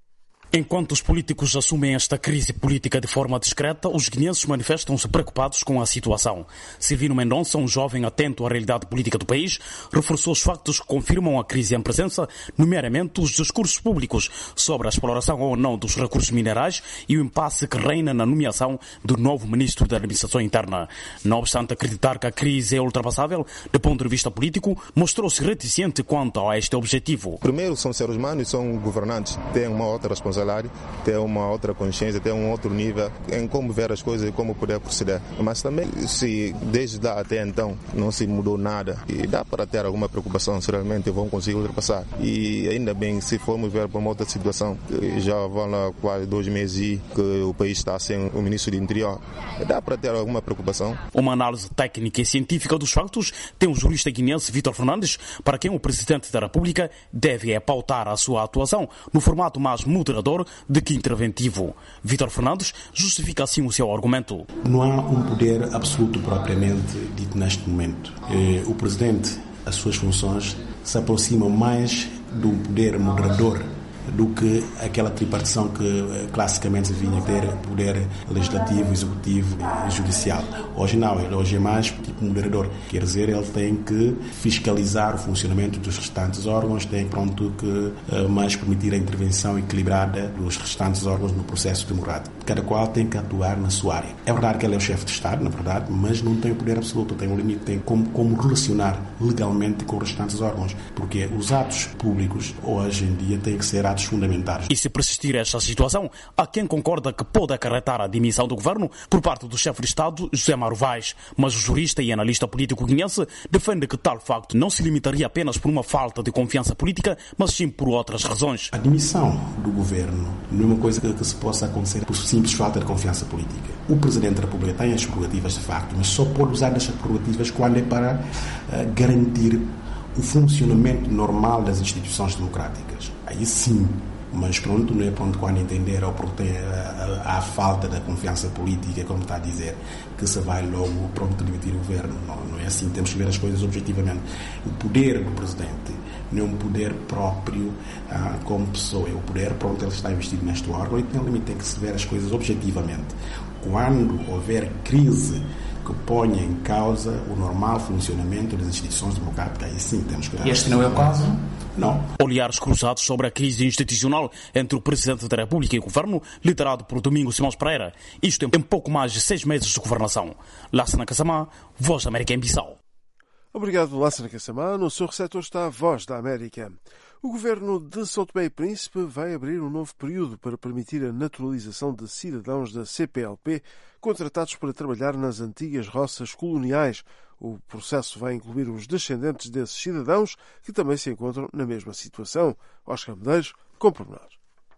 J: Enquanto os políticos assumem esta crise política de forma discreta, os guineenses manifestam-se preocupados com a situação. Silvino Mendonça, um jovem atento à realidade política do país, reforçou os factos que confirmam a crise em presença, nomeadamente os discursos públicos sobre a exploração ou não dos recursos minerais e o impasse que reina na nomeação do novo ministro da Administração Interna. Não obstante acreditar que a crise é ultrapassável, do ponto de vista político, mostrou-se reticente quanto a este objetivo.
M: Primeiro, são seres humanos, são governantes, têm uma outra responsabilidade, ter uma outra consciência, ter um outro nível em como ver as coisas e como poder proceder. Mas também, se desde lá até então não se mudou nada, e dá para ter alguma preocupação se realmente vão conseguir ultrapassar. E ainda bem, se formos ver para uma outra situação, já vão lá quase dois meses que o país está sem o ministro do Interior, dá para ter alguma preocupação.
J: Uma análise técnica e científica dos factos tem o jurista guineense Vítor Fernandes, para quem o Presidente da República deve é pautar a sua atuação no formato mais moderador de que interventivo. Vítor Fernandes justifica assim o seu argumento.
O: Não há um poder absoluto propriamente dito neste momento. O Presidente, as suas funções, se aproximam mais do poder moderador do que aquela tripartição que classicamente vinha ter poder legislativo, executivo e judicial. Hoje não, ele hoje é mais tipo moderador. Quer dizer, ele tem que fiscalizar o funcionamento dos restantes órgãos, tem pronto que uh, mais permitir a intervenção equilibrada dos restantes órgãos no processo democrático. Cada qual tem que atuar na sua área. É verdade que ele é o chefe de Estado, na verdade, mas não tem o poder absoluto, tem um limite, tem como, como relacionar legalmente com os restantes órgãos, porque os atos públicos hoje em dia têm que ser atos fundamentares.
J: E se persistir esta situação, há quem concorda que pode acarretar a demissão do governo por parte do chefe de Estado, José Mauro Vaz, mas o jurista e analista político guineense defende que tal facto não se limitaria apenas por uma falta de confiança política, mas sim por outras razões.
O: A demissão do governo não é uma coisa que, que se possa acontecer por simples falta de confiança política. O Presidente da República tem as prerrogativas de facto, mas só pode usar estas prerrogativas quando é para uh, garantir o funcionamento normal das instituições democráticas. Aí sim, mas pronto, não é pronto quando entender ou porque tem a, a, a falta da confiança política, como está a dizer, que se vai logo pronto demitir o governo. Não, não é assim, temos que ver as coisas objetivamente. O poder do Presidente não é um poder próprio ah, como pessoa, é o poder, pronto, ele está investido neste órgão e tem um limite, tem que se ver as coisas objetivamente. Quando houver crise que ponha em causa o normal funcionamento das instituições democráticas, aí sim temos que...
J: E este não é o caso?
O: Não.
J: Olhares cruzados sobre a crise institucional entre o Presidente da República e o Governo, liderado por Domingos Simões Pereira. Isto em pouco mais de seis meses de governação. Lassana Kassamá, Voz da América em Bissau.
A: Obrigado, Lassana Kassamá. No seu receptor está a Voz da América. O governo de São Tomé e Príncipe vai abrir um novo período para permitir a naturalização de cidadãos da C P L P contratados para trabalhar nas antigas roças coloniais. O processo vai incluir os descendentes desses cidadãos que também se encontram na mesma situação. Oscar Medeiros, com pormenores.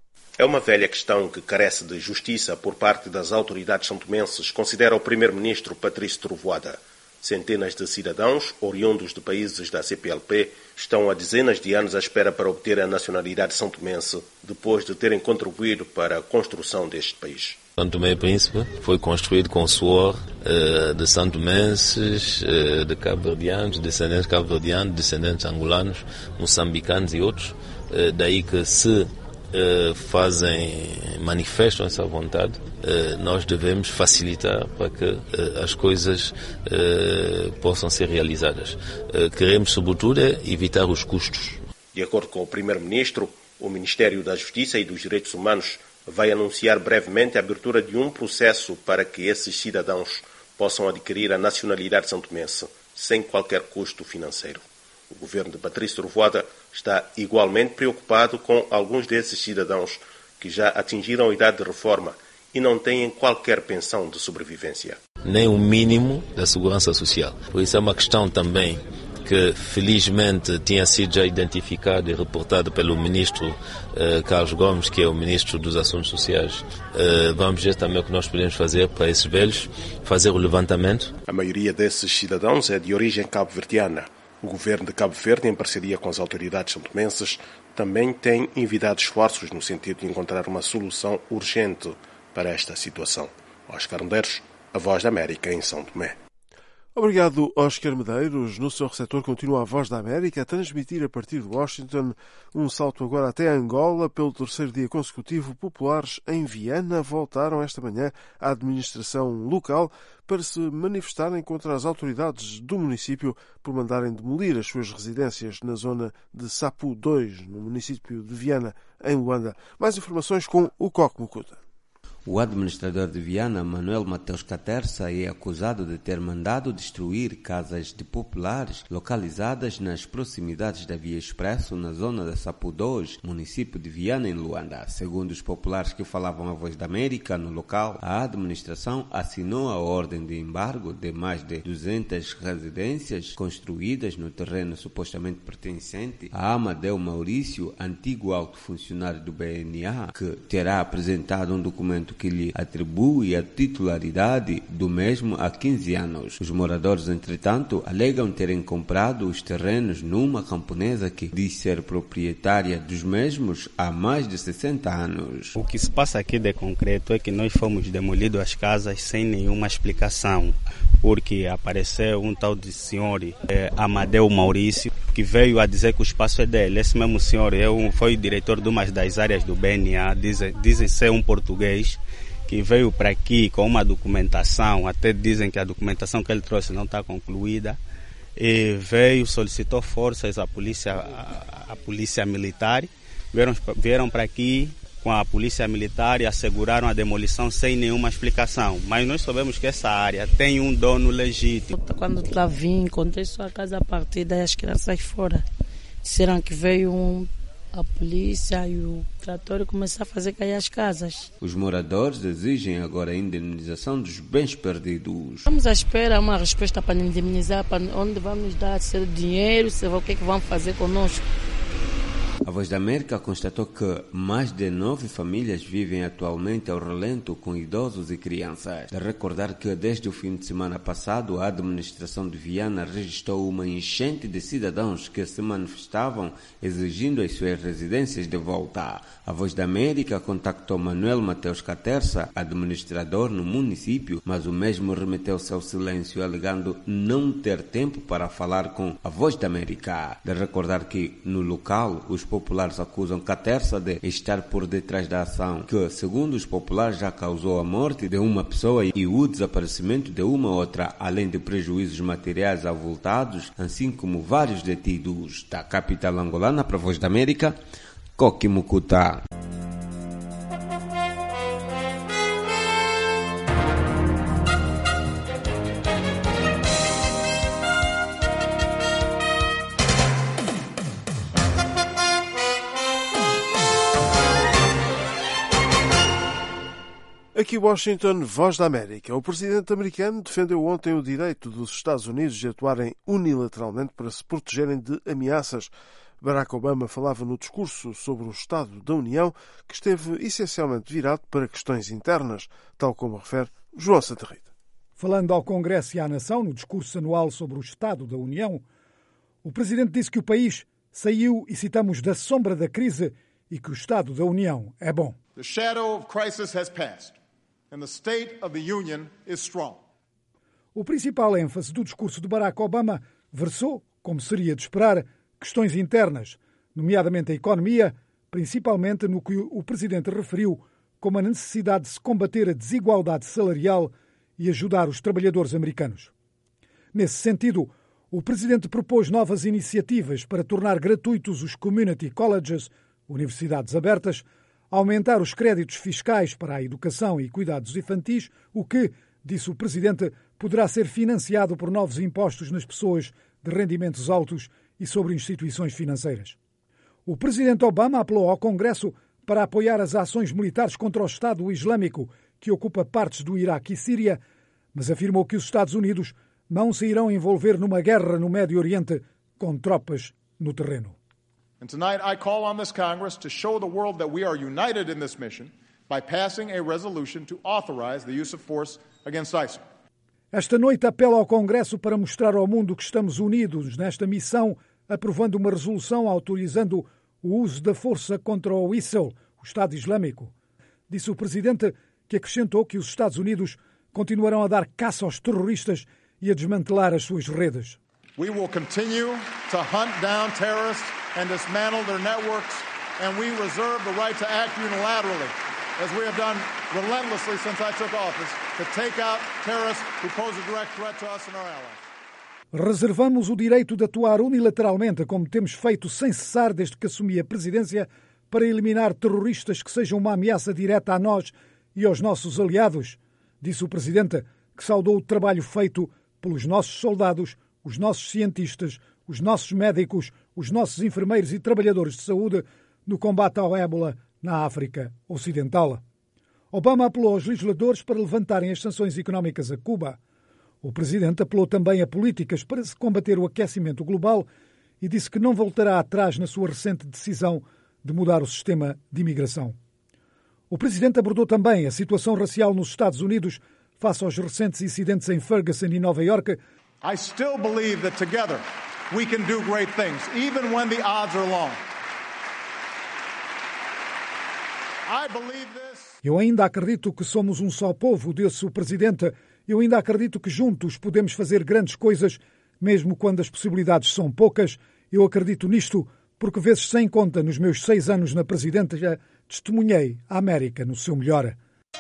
P: É uma velha questão que carece de justiça por parte das autoridades santomenses, considera o primeiro-ministro Patrício Trovoada. Centenas de cidadãos, oriundos de países da C P L P, estão há dezenas de anos à espera para obter a nacionalidade santomense, depois de terem contribuído para a construção deste país.
Y: São Tomé e Príncipe foi construído com o suor uh, de santomenses, uh, de cabo-verdianos, descendentes cabo-verdianos, descendentes angolanos, moçambicanos e outros. Uh, daí que se Uh, fazem, manifestam essa vontade, uh, nós devemos facilitar para que uh, as coisas uh, possam ser realizadas. Uh, queremos, sobretudo, é evitar os custos.
P: De acordo com o primeiro-ministro, o Ministério da Justiça e dos Direitos Humanos vai anunciar brevemente a abertura de um processo para que esses cidadãos possam adquirir a nacionalidade santomense sem qualquer custo financeiro. O governo de Patrício Trovoada está igualmente preocupado com alguns desses cidadãos que já atingiram a idade de reforma e não têm qualquer pensão de sobrevivência.
Y: Nem o mínimo da segurança social. Por isso é uma questão também que felizmente tinha sido já identificado e reportado pelo ministro eh, Carlos Gomes, que é o ministro dos Assuntos Sociais. Eh, vamos ver também o que nós podemos fazer para esses velhos, fazer o levantamento.
P: A maioria desses cidadãos é de origem cabo-verdiana. O governo de Cabo Verde, em parceria com as autoridades santomenses, também tem envidado esforços no sentido de encontrar uma solução urgente para esta situação. Oscar Medeiros, a Voz da América em São Tomé.
A: Obrigado, Oscar Medeiros. No seu receptor continua a Voz da América a transmitir a partir de Washington. Um salto agora até Angola. Pelo terceiro dia consecutivo, populares em Viana voltaram esta manhã à administração local para se manifestarem contra as autoridades do município por mandarem demolir as suas residências na zona de Sapu dois, no município de Viana, em Luanda. Mais informações com o Coque Mucuta.
D: O administrador de Viana, Manuel Mateus Caterça, é acusado de ter mandado destruir casas de populares localizadas nas proximidades da Via Expresso, na zona de Sapu dois, município de Viana, em Luanda. Segundo os populares que falavam a Voz da América no local, a administração assinou a ordem de embargo de mais de duzentas residências construídas no terreno supostamente pertencente a Amadeu Maurício, antigo alto funcionário do B N A, que terá apresentado um documento que lhe atribui a titularidade do mesmo há quinze anos. Os moradores, entretanto, alegam terem comprado os terrenos numa camponesa que diz ser proprietária dos mesmos há mais de sessenta anos.
H: O que se passa aqui de concreto é que nós fomos demolidos as casas sem nenhuma explicação, porque apareceu um tal de senhor é, Amadeu Maurício, que veio a dizer que o espaço é dele. Esse mesmo senhor é um, foi o diretor de uma das áreas do B N A, dizem, dizem ser um português, que veio para aqui com uma documentação, até dizem que a documentação que ele trouxe não está concluída, e veio, solicitou forças à polícia, à, à polícia militar, vieram, vieram para aqui com a polícia militar e asseguraram a demolição sem nenhuma explicação. Mas nós sabemos que essa área tem um dono legítimo.
N: Quando lá vim, encontrei sua casa a partir e as crianças fora. Disseram que veio um, a polícia e o trator começaram a fazer cair as casas.
D: Os moradores exigem agora a indemnização dos bens perdidos.
N: Estamos à espera uma resposta para indemnizar, para onde vamos dar, se é dinheiro, se é o que, é que vão fazer conosco.
D: A Voz da América constatou que mais de nove famílias vivem atualmente ao relento com idosos e crianças. De recordar que desde o fim de semana passado a administração de Viana registrou uma enchente de cidadãos que se manifestavam exigindo as suas residências de volta. A Voz da América contactou Manuel Mateus Caterça, administrador no município, mas o mesmo remeteu-se ao silêncio, alegando não ter tempo para falar com a Voz da América. De recordar que no local os populares acusam Caterça de estar por detrás da ação, que, segundo os populares, já causou a morte de uma pessoa e o desaparecimento de uma outra, além de prejuízos materiais avultados, assim como vários detidos. Da capital angolana, para a Voz da América, Coque Mucuta.
A: Aqui Washington, Voz da América. O presidente americano defendeu ontem o direito dos Estados Unidos de atuarem unilateralmente para se protegerem de ameaças. Barack Obama falava no discurso sobre o Estado da União, que esteve essencialmente virado para questões internas, tal como refere João Santa Rita.
B: Falando ao Congresso e à Nação, no discurso anual sobre o Estado da União, o presidente disse que o país saiu, e citamos, da sombra da crise e que o Estado da União é bom.
Q: The shadow of crisis has passed. And the state of the union is strong.
B: O principal ênfase do discurso de Barack Obama versou, como seria de esperar, questões internas, nomeadamente a economia, principalmente no que o presidente referiu como a necessidade de se combater a desigualdade salarial e ajudar os trabalhadores americanos. Nesse sentido, o presidente propôs novas iniciativas para tornar gratuitos os community colleges, universidades abertas, aumentar os créditos fiscais para a educação e cuidados infantis, o que, disse o presidente, poderá ser financiado por novos impostos nas pessoas de rendimentos altos e sobre instituições financeiras. O presidente Obama apelou ao Congresso para apoiar as ações militares contra o Estado Islâmico, que ocupa partes do Iraque e Síria, mas afirmou que os Estados Unidos não se irão envolver numa guerra no Médio Oriente com tropas no terreno.
Q: And tonight I call on this Congress to show the world that we are united in this mission by passing a resolution to authorize the use of force against ISIL.
B: Esta noite apelo ao Congresso para mostrar ao mundo que estamos unidos nesta missão, aprovando uma resolução autorizando o uso da força contra o ISIL, o Estado Islâmico. Disse o presidente, que acrescentou que os Estados Unidos continuarão a dar caça aos terroristas e a desmantelar as suas redes.
Q: We will continue to hunt down terrorists and dismantle their networks, and we reserve the right to act unilaterally, as we have done relentlessly since I took office, to take out terrorists who pose a direct threat to us and our allies.
B: Reservamos o direito de atuar unilateralmente, como temos feito sem cessar desde que assumi a presidência, para eliminar terroristas que sejam uma ameaça direta a nós e aos nossos aliados, disse o Presidente, que saudou o trabalho feito pelos nossos soldados, os nossos cientistas, os nossos médicos, os nossos enfermeiros e trabalhadores de saúde no combate ao ébola na África Ocidental. Obama apelou aos legisladores para levantarem as sanções económicas a Cuba. O Presidente apelou também a políticas para se combater o aquecimento global e disse que não voltará atrás na sua recente decisão de mudar o sistema de imigração. O Presidente abordou também a situação racial nos Estados Unidos face aos recentes incidentes em Ferguson e Nova Iorque.
Q: I still believe that together we can do great things, even when the odds are long. I believe this.
B: Eu ainda acredito que somos um só povo, disse o Presidente. Eu ainda acredito que juntos podemos fazer grandes coisas, mesmo quando as possibilidades são poucas. Eu acredito nisto porque, vezes sem conta, nos meus seis anos na presidência, testemunhei a América no seu melhor.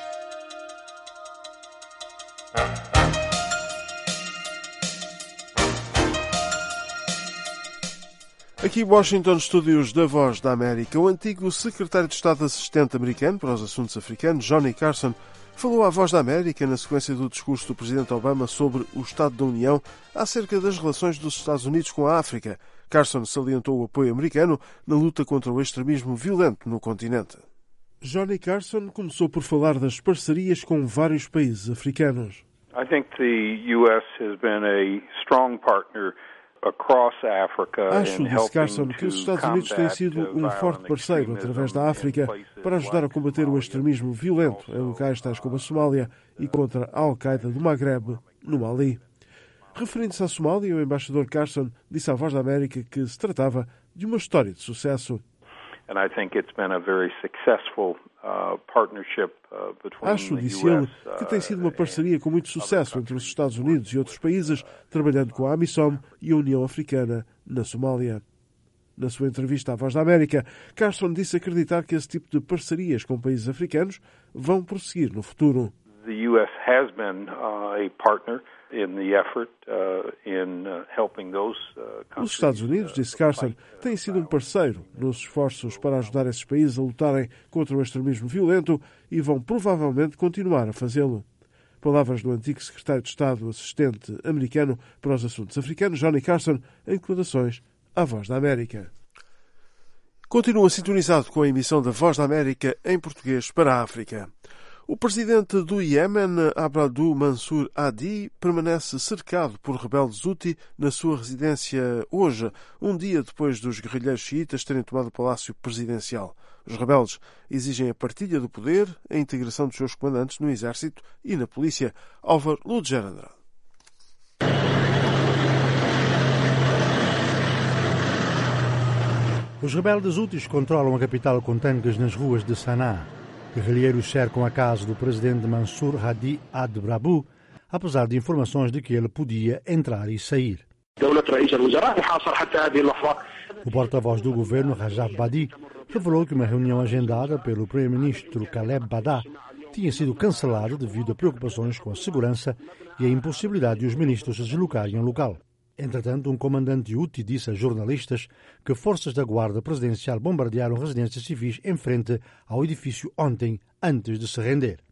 A: Aqui em Washington, estúdios da Voz da América, o antigo secretário de Estado assistente americano para os assuntos africanos, Johnny Carson, falou à Voz da América na sequência do discurso do presidente Obama sobre o Estado da União acerca das relações dos Estados Unidos com a África. Carson salientou o apoio americano na luta contra o extremismo violento no continente. Johnny Carson começou por falar das parcerias com vários países africanos.
E: I think the U S has been a strong partner across Africa.
A: Acho, disse Carson, que os Estados Unidos têm sido um forte parceiro através da África para ajudar a combater o extremismo violento em locais tais como a Somália e contra a Al-Qaeda do Maghreb, no Mali. Referindo-se à Somália, o embaixador Carson disse à Voz da América que se tratava de uma história de sucesso. Acho, disse ele, que tem sido uma parceria com muito sucesso entre os Estados Unidos e outros países, trabalhando com a AMISOM e a União Africana na Somália. Na sua entrevista à Voz da América, Carson disse acreditar que esse tipo de parcerias com países africanos vão prosseguir no futuro.
E: The U S has been uh, a partner in the effort uh, in uh, helping those uh, countries.
A: Os Estados Unidos, disse Carson, têm sido um parceiro nos esforços para ajudar esses países a lutarem contra o extremismo violento e vão provavelmente continuar a fazê-lo. Palavras do antigo secretário de Estado assistente americano para os assuntos africanos, Johnny Carson, em declarações à Voz da América. Continua sintonizado com a emissão da Voz da América em português para a África. O presidente do Iémen, Abdul Mansur Hadi, permanece cercado por rebeldes Houthi na sua residência hoje, um dia depois dos guerrilheiros xiitas terem tomado o palácio presidencial. Os rebeldes exigem a partilha do poder, a integração dos seus comandantes no exército e na polícia. Álvaro Ludger Andrade.
R: Os rebeldes Houthis controlam a capital com tanques nas ruas de Sanaa. Guerrilheiros cercam a casa do presidente Mansur Hadi ad-Rabu, apesar de informações de que ele podia entrar e sair. O porta-voz do governo, Rajab Badi, revelou que uma reunião agendada pelo primeiro-ministro Caleb Badá tinha sido cancelada devido a preocupações com a segurança e a impossibilidade de os ministros se deslocarem ao local. Entretanto, um comandante Houthi disse a jornalistas que forças da guarda presidencial bombardearam residências civis em frente ao edifício ontem, antes de se render.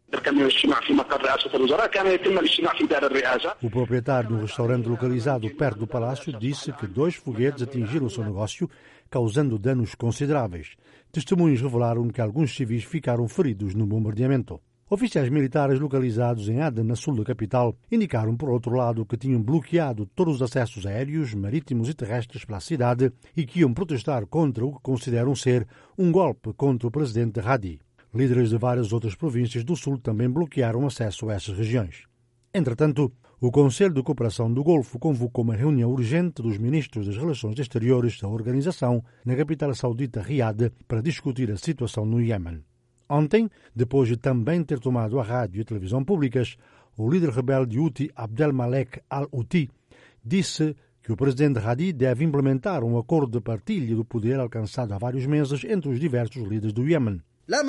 R: O proprietário de um restaurante localizado perto do palácio disse que dois foguetes atingiram o seu negócio, causando danos consideráveis. Testemunhos revelaram que alguns civis ficaram feridos no bombardeamento. Oficiais militares localizados em Aden, na sul da capital, indicaram, por outro lado, que tinham bloqueado todos os acessos aéreos, marítimos e terrestres para a cidade e que iam protestar contra o que consideram ser um golpe contra o presidente Hadi. Líderes de várias outras províncias do sul também bloquearam acesso a essas regiões. Entretanto, o Conselho de Cooperação do Golfo convocou uma reunião urgente dos ministros das Relações Exteriores da organização na capital saudita Riad para discutir a situação no Iémen. Ontem, depois de também ter tomado a rádio e a televisão públicas, o líder rebelde Houthi Abdelmalek al-Houthi disse que o presidente Hadi deve implementar um acordo de partilha do poder alcançado há vários meses entre os diversos líderes do Iêmen.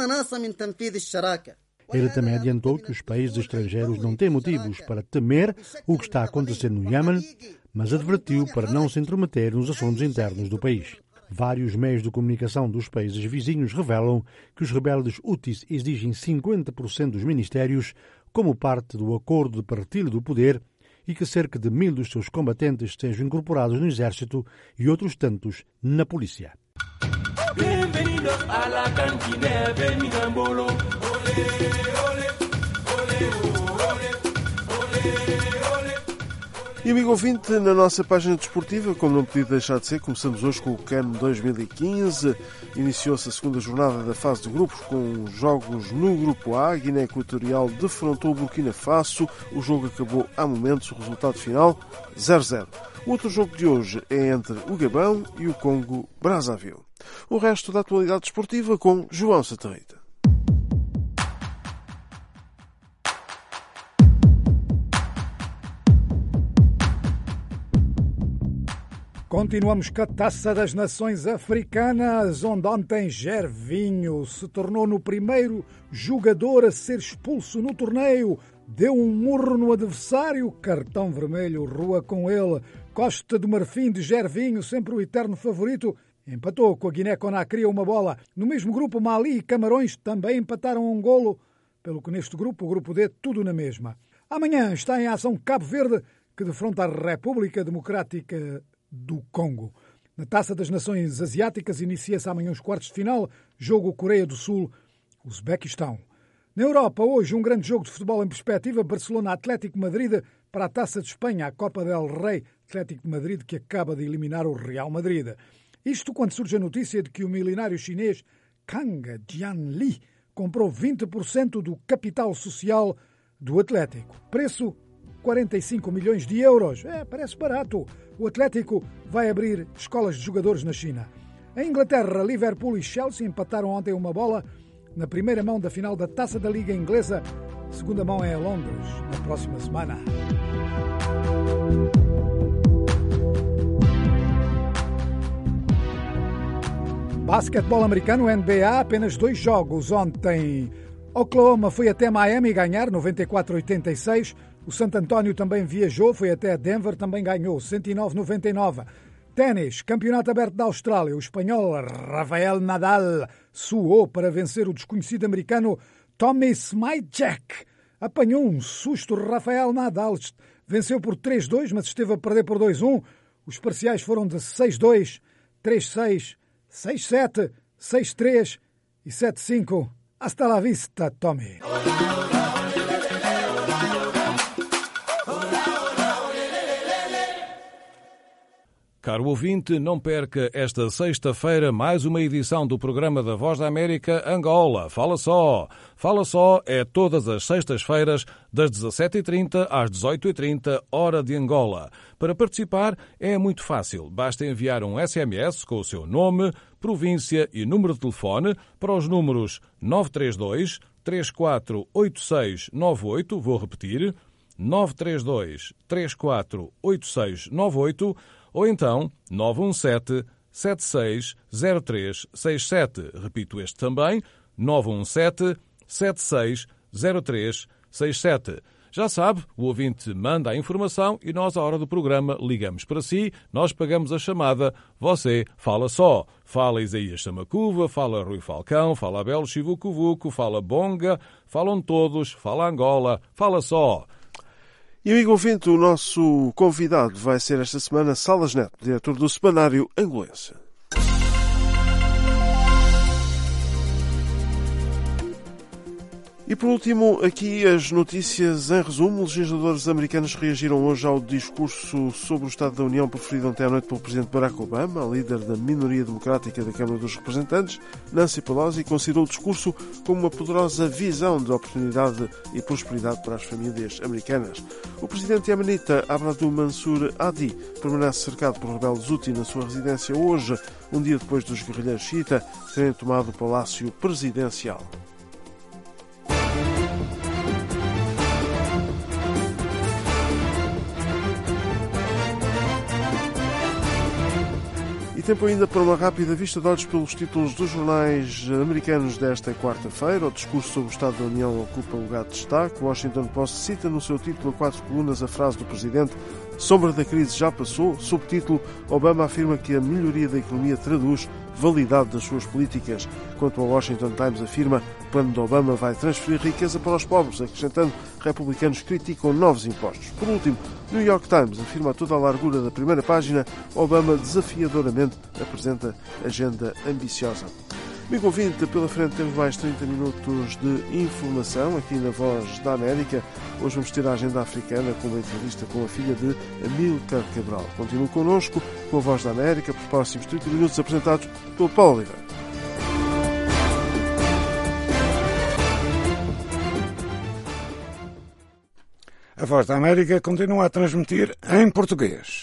R: Ele também adiantou que os países estrangeiros não têm motivos para temer o que está a acontecer no Iêmen, mas advertiu para não se intrometer nos assuntos internos do país. Vários meios de comunicação dos países vizinhos revelam que os rebeldes Houthis exigem cinquenta por cento dos ministérios como parte do acordo de partilha do poder e que cerca de mil dos seus combatentes sejam incorporados no exército e outros tantos na polícia.
G: Bienvenidos a la cantina de Minambolo. Ole, ole, ole, ole, ole, ole.
A: E amigo ouvinte, na nossa página desportiva, como não podia deixar de ser, começamos hoje com o CAN dois mil e quinze. Iniciou-se a segunda jornada da fase de grupos com jogos no Grupo A. A Guiné Equatorial defrontou o Burkina Faso. O jogo acabou há momentos, o resultado final zero a zero. O outro jogo de hoje é entre o Gabão e o Congo Brazzaville. O resto da atualidade desportiva com João Satarrita.
B: Continuamos com a Taça das Nações Africanas, onde ontem Gervinho se tornou no primeiro jogador a ser expulso no torneio. Deu um murro no adversário, cartão vermelho, rua com ele. Costa do Marfim de Gervinho, sempre o eterno favorito, empatou com a Guiné-Conakry uma bola. No mesmo grupo, Mali e Camarões também empataram um golo, pelo que neste grupo, o grupo D, tudo na mesma. Amanhã está em ação Cabo Verde, que defronta a República Democrática do Congo. Na Taça das Nações Asiáticas inicia-se amanhã os quartos de final, jogo Coreia do Sul-Uzbequistão. Na Europa, hoje, um grande jogo de futebol em perspectiva, Barcelona-Atlético Madrid para a Taça de Espanha, a Copa del Rei, Atlético de Madrid que acaba de eliminar o Real Madrid. Isto quando surge a notícia de que o milionário chinês Kang Jianli comprou vinte por cento do capital social do Atlético. Preço quarenta e cinco milhões de euros. É, parece barato. O Atlético vai abrir escolas de jogadores na China. Em Inglaterra, Liverpool e Chelsea empataram ontem uma bola na primeira mão da final da Taça da Liga Inglesa. A segunda mão é a Londres, na próxima semana. Basquetebol americano, N B A, apenas dois jogos ontem. Oklahoma foi até Miami ganhar, noventa e quatro a oitenta e seis. O Santo António também viajou, foi até Denver, também ganhou, cento e nove a noventa e nove. Ténis, Campeonato Aberto da Austrália. O espanhol Rafael Nadal suou para vencer o desconhecido americano Tommy Smyczek. Apanhou um susto Rafael Nadal. Venceu por três a dois, mas esteve a perder por dois a um. Os parciais foram de seis a dois, três a seis, seis a sete, seis a três e sete a cinco. Hasta la vista, Tommy.
S: Caro ouvinte, não perca esta sexta-feira mais uma edição do programa da Voz da América Angola. Fala só! Fala só é todas as sextas-feiras das dezassete e trinta às dezoito e trinta, hora de Angola. Para participar é muito fácil. Basta enviar um S M S com o seu nome, província e número de telefone para os números nove três dois, três quatro oito seis nove oito, vou repetir, nove três dois, três quatro oito seis nove oito, ou então nove um sete, sete seis zero três seis sete. Repito este também, nove um sete, sete seis zero três seis sete. Já sabe, o ouvinte manda a informação e nós, à hora do programa, ligamos para si, nós pagamos a chamada, você fala só. Fala Isaías Samacuva, fala Rui Falcão, fala Abel Chivucuvuco, fala Bonga, falam todos, fala Angola, fala só.
A: E amigo ouvinte, o nosso convidado vai ser esta semana Salas Neto, diretor do Semanário Angolense. E por último, aqui as notícias em resumo. Legisladores americanos reagiram hoje ao discurso sobre o Estado da União proferido ontem à noite pelo Presidente Barack Obama. A líder da minoria democrática da Câmara dos Representantes, Nancy Pelosi, considerou o discurso como uma poderosa visão de oportunidade e prosperidade para as famílias americanas. O Presidente iemenita Abdul Mansur Hadi permanece cercado por rebeldes Houthi na sua residência hoje, um dia depois dos guerrilheiros xiita terem tomado o Palácio Presidencial. E tempo ainda para uma rápida vista de olhos pelos títulos dos jornais americanos desta quarta-feira. O discurso sobre o Estado da União ocupa lugar de destaque. O Washington Post cita no seu título a quatro colunas a frase do Presidente: "Sombra da crise já passou". Subtítulo: Obama afirma que a melhoria da economia traduz validade das suas políticas. Quanto ao Washington Times, afirma: o plano de Obama vai transferir riqueza para os pobres, acrescentando: republicanos criticam novos impostos. Por último, New York Times afirma a toda a largura da primeira página: Obama desafiadoramente apresenta agenda ambiciosa. Amigo ouvinte, pela frente temos mais trinta minutos de informação aqui na Voz da América. Hoje vamos ter a agenda africana com uma entrevista com a filha de Amílcar Cabral. Continue connosco com a Voz da América por próximos trinta minutos, apresentados pelo Paulo Oliveira.
C: A Voz da América continua a transmitir em português.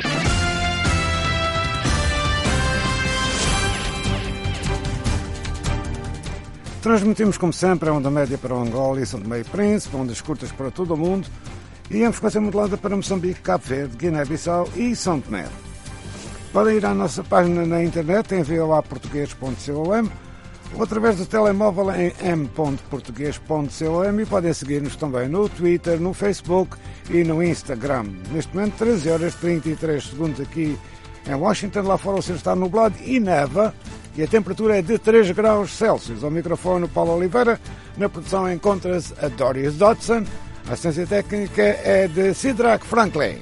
C: Transmitimos, como sempre, a onda média para Angola e São Tomé e Príncipe, ondas curtas para todo o mundo e em frequência modulada para Moçambique, Cabo Verde, Guiné-Bissau e São Tomé. Podem ir à nossa página na internet em v o a português ponto com ou através do telemóvel em m ponto português ponto com e podem seguir-nos também no Twitter, no Facebook e no Instagram. Neste momento, treze horas e trinta e três segundos aqui em Washington. Lá fora o céu está nublado e neva e a temperatura é de três graus Celsius. Ao microfone, Paulo Oliveira. Na produção encontra-se a Doris Dodson. A assistência técnica é de Sidrak Franklin.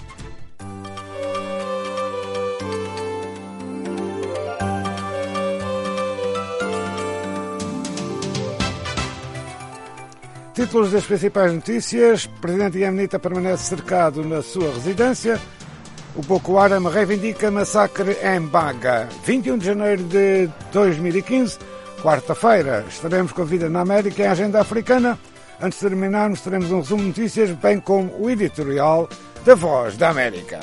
C: Títulos das principais notícias. O presidente iemenita permanece cercado na sua residência. O Boko Haram reivindica massacre em Baga. vinte e um de janeiro de dois mil e quinze, quarta-feira, estaremos com a vida na América e a agenda africana. Antes de terminarmos, teremos um resumo de notícias, bem como o editorial da Voz da América.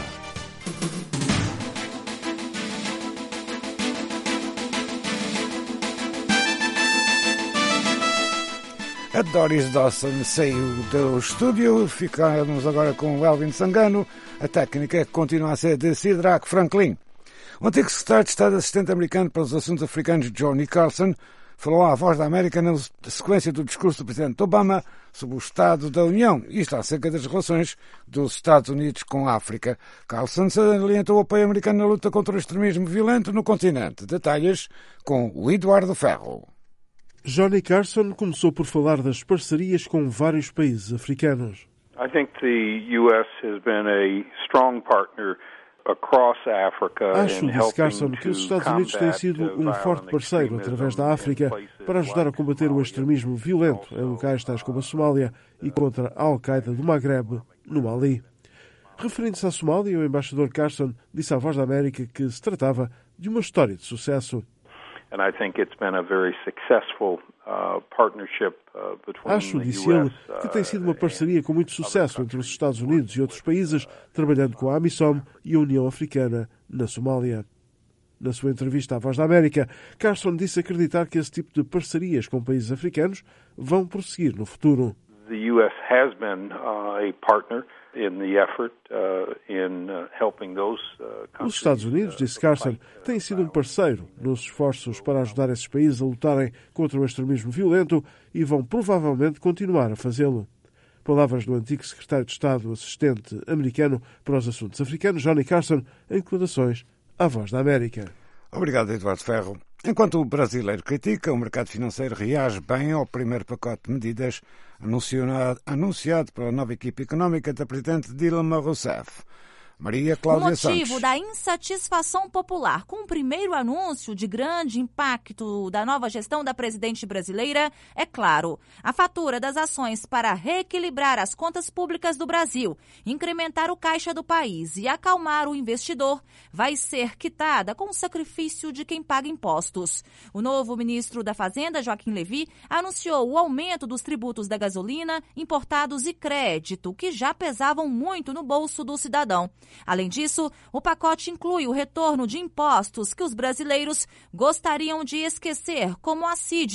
C: A Doris Dawson saiu do estúdio, ficamos agora com o Elvin Sangano. A técnica continua a ser de Sidrak Franklin. O antigo secretário de Estado assistente americano para os assuntos africanos, Johnny Carlson, falou à Voz da América na sequência do discurso do presidente Obama sobre o Estado da União, isto acerca das relações dos Estados Unidos com a África. Carlson salientou o apoio americano na luta contra o extremismo violento no continente. Detalhes com o Eduardo Ferro.
A: Johnny Carson começou por falar das parcerias com vários países africanos.
E: I think the U S has been a strong partner across Africa.
A: Acho, disse Carson, que os Estados Unidos têm sido um forte parceiro através da África para ajudar a combater o extremismo violento em locais tais como a Somália e contra a Al-Qaeda do Maghreb, no Mali. Referindo-se à Somália, o embaixador Carson disse à Voz da América que se tratava de uma história de sucesso.
E: And I think it's been a very successful uh, partnership uh, between
A: Acho, disse ele, que tem sido uma parceria com muito sucesso entre os Estados Unidos e outros países, trabalhando com a AMISOM e a União Africana na Somália. Na sua entrevista à Voz da América, Carson disse acreditar que esse tipo de parcerias com países africanos vão prosseguir no futuro.
E: The U S has been uh, a partner in the effort uh, in uh, helping those uh, countries.
A: Os Estados Unidos, disse Carson, têm sido um parceiro nos esforços para ajudar esses países a lutarem contra o extremismo violento e vão provavelmente continuar a fazê-lo. Palavras do antigo secretário de Estado assistente americano para os assuntos africanos, Johnny Carson, em declarações à Voz da América.
C: Obrigado, Eduardo Ferro. Enquanto o brasileiro critica, o mercado financeiro reage bem ao primeiro pacote de medidas anunciado, anunciado pela nova equipe económica da presidente Dilma Rousseff. Maria Cláudia Santos.
I: O motivo da insatisfação popular com o primeiro anúncio de grande impacto da nova gestão da presidente brasileira é claro. A fatura das ações para reequilibrar as contas públicas do Brasil, incrementar o caixa do país e acalmar o investidor vai ser quitada com o sacrifício de quem paga impostos. O novo ministro da Fazenda, Joaquim Levy, anunciou o aumento dos tributos da gasolina, importados e crédito, que já pesavam muito no bolso do cidadão. Além disso, o pacote inclui o retorno de impostos que os brasileiros gostariam de esquecer, como a C I D,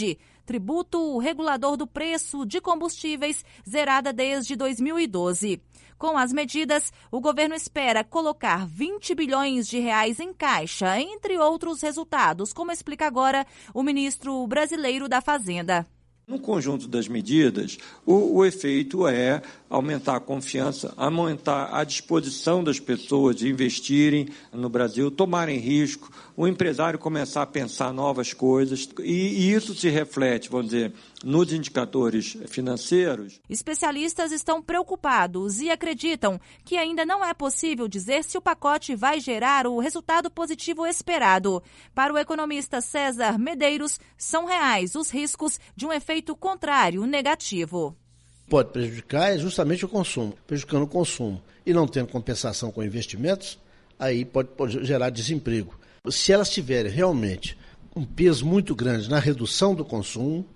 I: tributo regulador do preço de combustíveis, zerada desde dois mil e doze. Com as medidas, o governo espera colocar vinte bilhões de reais em caixa, entre outros resultados, como explica agora o ministro brasileiro da Fazenda.
K: No conjunto das medidas, o, o efeito é aumentar a confiança, aumentar a disposição das pessoas de investirem no Brasil, tomarem risco, o empresário começar a pensar novas coisas, e, e isso se reflete, vamos dizer, nos indicadores financeiros.
I: Especialistas estão preocupados e acreditam que ainda não é possível dizer se o pacote vai gerar o resultado positivo esperado. Para o economista César Medeiros, são reais os riscos de um efeito contrário, negativo.
L: Pode prejudicar é justamente o consumo. Prejudicando o consumo e não tendo compensação com investimentos, aí pode, pode gerar desemprego. Se elas tiverem realmente um peso muito grande na redução do consumo,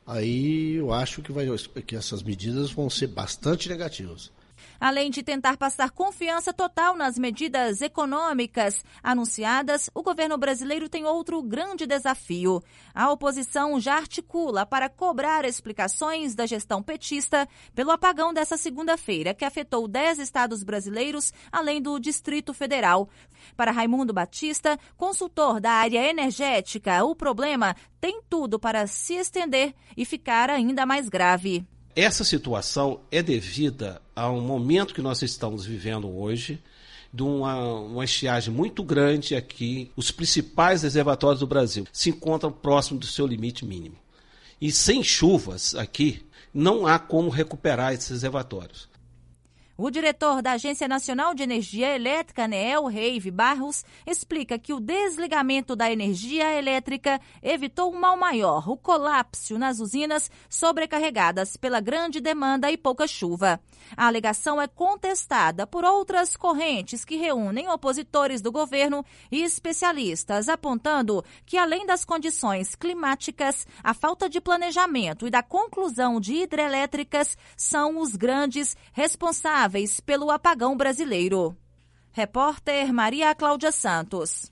L: aí eu acho que, vai, que essas medidas vão ser bastante negativas.
I: Além de tentar passar confiança total nas medidas econômicas anunciadas, o governo brasileiro tem outro grande desafio. A oposição já articula para cobrar explicações da gestão petista pelo apagão dessa segunda-feira, que afetou dez estados brasileiros, além do Distrito Federal. Para Raimundo Batista, consultor da área energética, o problema tem tudo para se estender e ficar ainda mais grave.
X: Essa situação é devida a um momento que nós estamos vivendo hoje, de uma, uma estiagem muito grande aqui. Os principais reservatórios do Brasil se encontram próximo do seu limite mínimo. E sem chuvas aqui, não há como recuperar esses reservatórios.
I: O diretor da Agência Nacional de Energia Elétrica, ANEEL, Reive Barros, explica que o desligamento da energia elétrica evitou um mal maior, o colapso nas usinas sobrecarregadas pela grande demanda e pouca chuva. A alegação é contestada por outras correntes que reúnem opositores do governo e especialistas, apontando que, além das condições climáticas, a falta de planejamento e da conclusão de hidrelétricas são os grandes responsáveis pelo apagão brasileiro. Repórter Maria Cláudia Santos.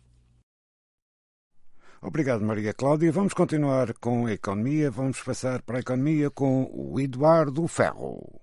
C: Obrigado, Maria Cláudia. Vamos continuar com a economia. Vamos passar para a economia com o Eduardo Ferro.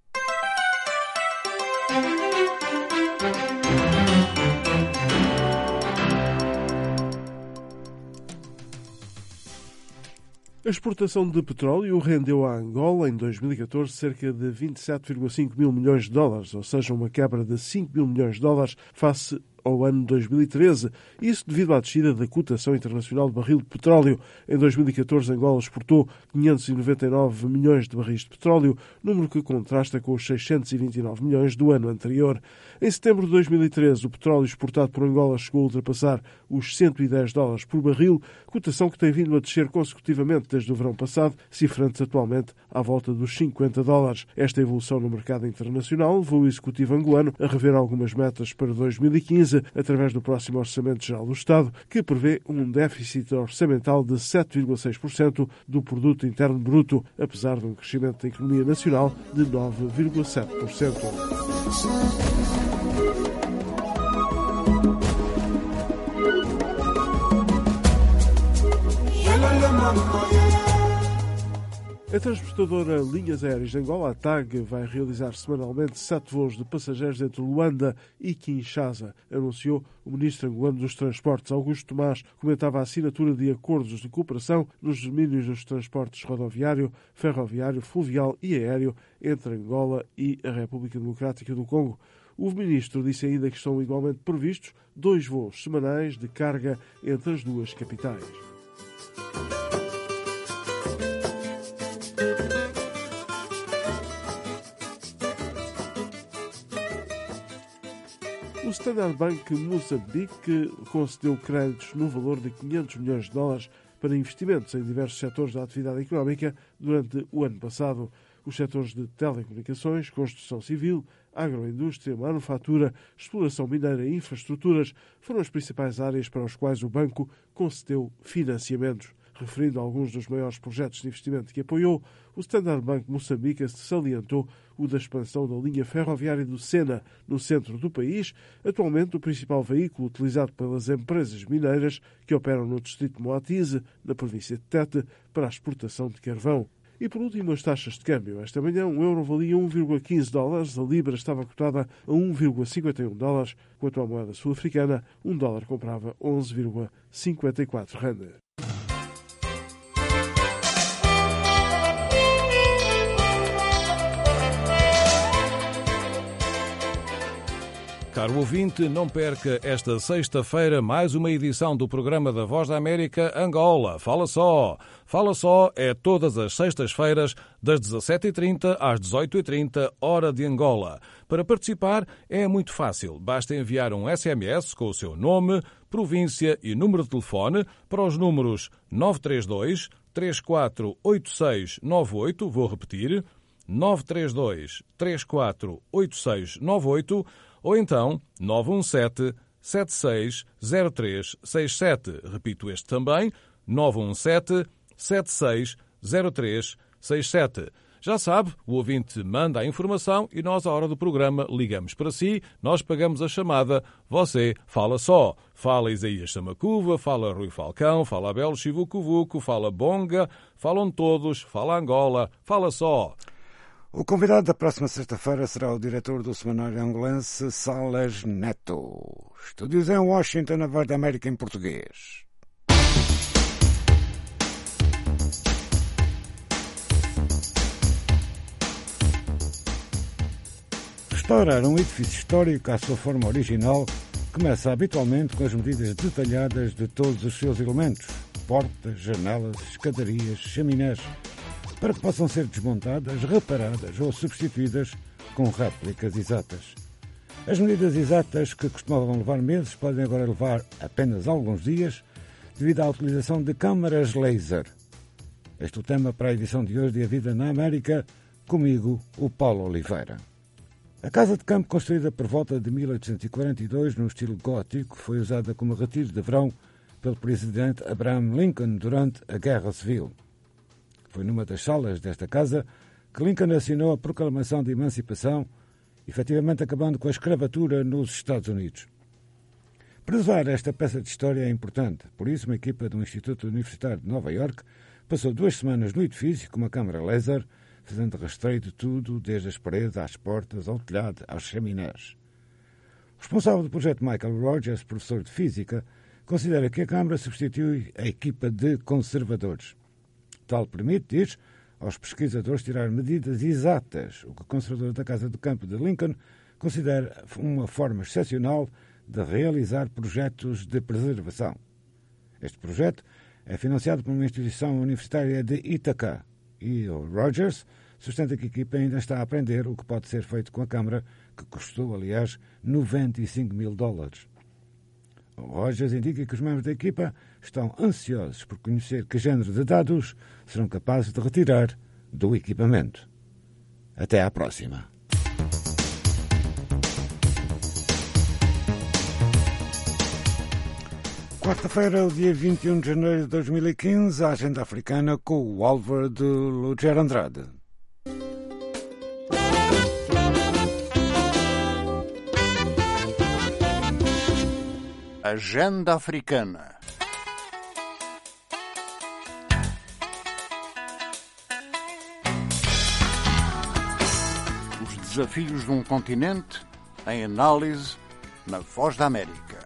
A: A exportação de petróleo rendeu à Angola, em dois mil e catorze, cerca de vinte e sete vírgula cinco mil milhões de dólares, ou seja, uma quebra de cinco mil milhões de dólares face ao ano dois mil e treze, isso devido à descida da cotação internacional de barril de petróleo. Em dois mil e catorze, Angola exportou quinhentos e noventa e nove milhões de barris de petróleo, número que contrasta com os seiscentos e vinte e nove milhões do ano anterior. Em setembro de dois mil e treze, o petróleo exportado por Angola chegou a ultrapassar os cento e dez dólares por barril, cotação que tem vindo a descer consecutivamente desde o verão passado, cifrando-se atualmente à volta dos cinquenta dólares. Esta evolução no mercado internacional levou o executivo angolano a rever algumas metas para dois mil e quinze, através do próximo Orçamento Geral do Estado, que prevê um déficit orçamental de sete vírgula seis por cento do Produto Interno Bruto, apesar de um crescimento da economia nacional de nove vírgula sete por cento. A transportadora Linhas Aéreas de Angola, a T A G, vai realizar semanalmente sete voos de passageiros entre Luanda e Kinshasa, anunciou o ministro angolano dos Transportes. Augusto Tomás comentava a assinatura de acordos de cooperação nos domínios dos transportes rodoviário, ferroviário, fluvial e aéreo entre Angola e a República Democrática do Congo. O ministro disse ainda que estão igualmente previstos dois voos semanais de carga entre as duas capitais. O Standard Bank Moçambique concedeu créditos no valor de quinhentos milhões de dólares para investimentos em diversos setores da atividade económica durante o ano passado. Os setores de telecomunicações, construção civil, agroindústria, manufatura, exploração mineira e infraestruturas foram as principais áreas para as quais o banco concedeu financiamentos. Referindo a alguns dos maiores projetos de investimento que apoiou, o Standard Bank Moçambique salientou o da expansão da linha ferroviária do Sena, no centro do país, atualmente o principal veículo utilizado pelas empresas mineiras que operam no distrito de Moatize, na província de Tete, para a exportação de carvão. E por último, as taxas de câmbio. Esta manhã, um euro valia um vírgula quinze dólares, a libra estava cotada a um vírgula cinquenta e um dólares, quanto à moeda sul-africana, um dólar comprava onze vírgula cinquenta e quatro rand.
S: Caro ouvinte, não perca esta sexta-feira mais uma edição do programa da Voz da América Angola. Fala só! Fala só é todas as sextas-feiras, das dezassete e trinta às dezoito e trinta, hora de Angola. Para participar é muito fácil. Basta enviar um S M S com o seu nome, província e número de telefone para os números nove três dois, três quatro oito seis nove oito, vou repetir, nove três dois, três quatro oito seis nove oito, ou então nove um sete, sete seis zero três seis sete. Repito este também, nove um sete, sete seis zero três seis sete. Já sabe, o ouvinte manda a informação e nós, à hora do programa, ligamos para si, nós pagamos a chamada, você fala só. Fala Isaías Samacuva, fala Rui Falcão, fala Abel Chivucovuco, fala Bonga, falam todos, fala Angola, fala só.
C: O convidado da próxima sexta-feira será o diretor do semanário angolense Salas Neto. Estúdios em Washington, na Voz da América em português. Restaurar um edifício histórico à sua forma original começa habitualmente com as medidas detalhadas de todos os seus elementos: portas, janelas, escadarias, chaminés, para que possam ser desmontadas, reparadas ou substituídas com réplicas exatas. As medidas exatas, que costumavam levar meses, podem agora levar apenas alguns dias, devido à utilização de câmaras laser. Este é o tema para a edição de hoje de A Vida na América, comigo, o Paulo Oliveira. A casa de campo, construída por volta de mil oitocentos e quarenta e dois, no estilo gótico, foi usada como retiro de verão pelo presidente Abraham Lincoln durante a Guerra Civil. Foi numa das salas desta casa que Lincoln assinou a Proclamação de Emancipação, efetivamente acabando com a escravatura nos Estados Unidos. Preservar esta peça de história é importante, por isso uma equipa do Instituto Universitário de Nova Iorque passou duas semanas no edifício com uma câmara laser, fazendo rastreio de tudo, desde as paredes às portas, ao telhado, aos chaminés. O responsável do projeto, Michael Rogers, professor de Física, considera que a câmara substitui a equipa de conservadores. Tal permite, diz, aos pesquisadores tirar medidas exatas, o que o conservador da Casa de Campo de Lincoln considera uma forma excepcional de realizar projetos de preservação. Este projeto é financiado por uma instituição universitária de Ithaca e o Rogers sustenta que a equipa ainda está a aprender o que pode ser feito com a câmara, que custou, aliás, noventa e cinco mil dólares. O Rogers indica que os membros da equipa estão ansiosos por conhecer que género de dados serão capazes de retirar do equipamento. Até à próxima. Quarta-feira, dia vinte e um de janeiro de dois mil e quinze, a Agenda Africana com o Álvaro de Lugero Andrade.
F: Agenda Africana. Os desafios de um continente em análise na Voz da América.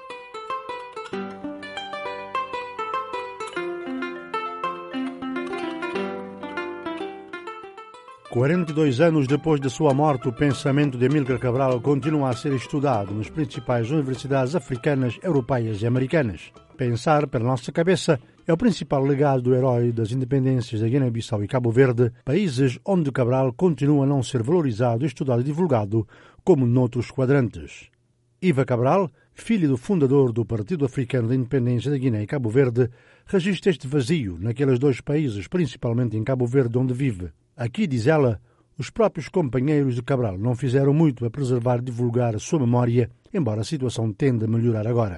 R: quarenta e dois anos depois de sua morte, o pensamento de Amílcar Cabral continua a ser estudado nas principais universidades africanas, europeias e americanas. Pensar pela nossa cabeça é o principal legado do herói das independências da Guiné-Bissau e Cabo Verde, países onde Cabral continua a não ser valorizado, estudado e divulgado como noutros quadrantes. Iva Cabral, filho do fundador do Partido Africano da Independência da Guiné e Cabo Verde, registra este vazio naqueles dois países, principalmente em Cabo Verde, onde vive. Aqui, diz ela, os próprios companheiros de Cabral não fizeram muito a preservar e divulgar a sua memória, embora a situação tenda a melhorar agora.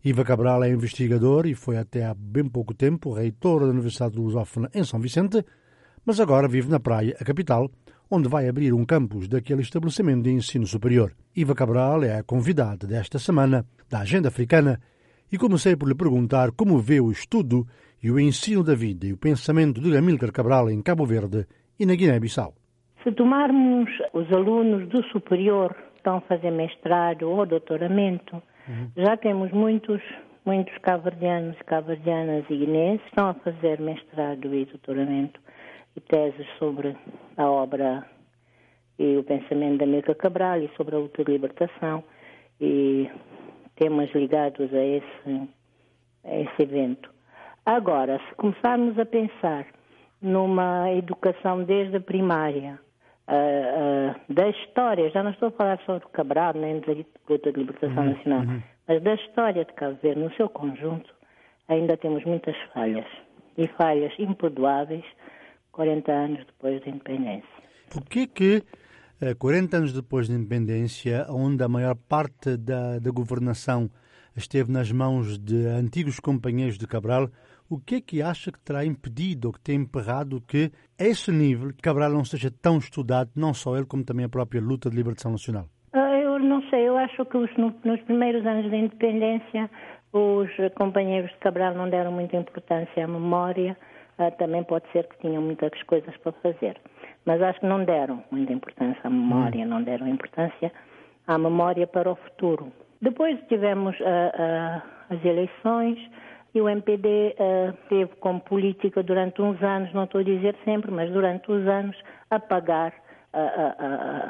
R: Iva Cabral é investigador e foi até há bem pouco tempo reitor da Universidade Lusófona em São Vicente, mas agora vive na Praia, a capital, onde vai abrir um campus daquele estabelecimento de ensino superior. Iva Cabral é a convidada desta semana da Agenda Africana e comecei por lhe perguntar como vê o estudo e o ensino da vida e o pensamento de Amílcar Cabral em Cabo Verde e na Guiné-Bissau.
M: Se tomarmos os alunos do superior que estão a fazer mestrado ou doutoramento, uhum. já temos muitos, muitos cabo-verdianos, cabo-verdianas e guineenses que estão a fazer mestrado e doutoramento e teses sobre a obra e o pensamento de Amílcar Cabral e sobre a luta de libertação e temas ligados a esse, a esse evento. Agora, se começarmos a pensar numa educação desde a primária, uh, uh, da história, já não estou a falar só do Cabral, nem da luta de libertação uhum, nacional, uhum. mas da história de Cabo Verde no seu conjunto, ainda temos muitas falhas, e falhas imperdoáveis, quarenta anos depois da independência.
R: Por que que, quarenta anos depois da independência, onde a maior parte da, da governação esteve nas mãos de antigos companheiros de Cabral, o que é que acha que terá impedido ou que tem emperrado que, a esse nível, Cabral não seja tão estudado, não só ele, como também a própria luta de libertação nacional?
M: Eu não sei, eu acho que os, nos primeiros anos da independência os companheiros de Cabral não deram muita importância à memória. Uh, também pode ser que tinham muitas coisas para fazer. Mas acho que não deram muita importância à memória, hum. não deram importância à memória para o futuro. Depois tivemos uh, uh, as eleições e o M P D uh, teve como política durante uns anos, não estou a dizer sempre, mas durante uns anos, apagar uh, uh, uh,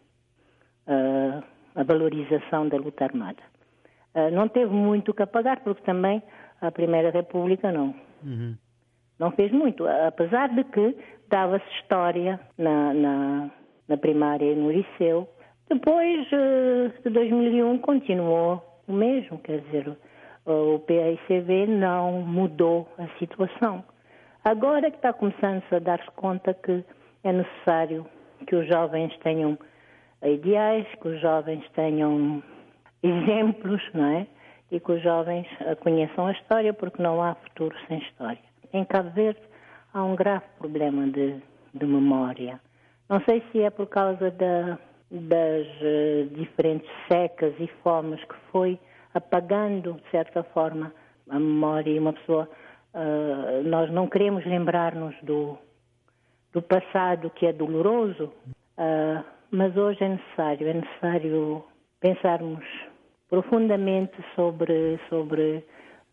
M: uh, a valorização da luta armada. Uh, não teve muito que apagar, porque também a Primeira República não... Uhum. Não fez muito, apesar de que dava-se história na, na, na primária e no liceu. Depois de dois mil e um continuou o mesmo, quer dizer, o P A I C V não mudou a situação. Agora que está começando-se a dar-se conta que é necessário que os jovens tenham ideais, que os jovens tenham exemplos, não é? E que os jovens conheçam a história, porque não há futuro sem história. Em Cabo Verde há um grave problema de, de memória. Não sei se é por causa da, das uh, diferentes secas e fomes que foi apagando, de certa forma, a memória. E uma pessoa, uh, nós não queremos lembrar-nos do, do passado, que é doloroso, uh, mas hoje é necessário, é necessário pensarmos profundamente sobre... sobre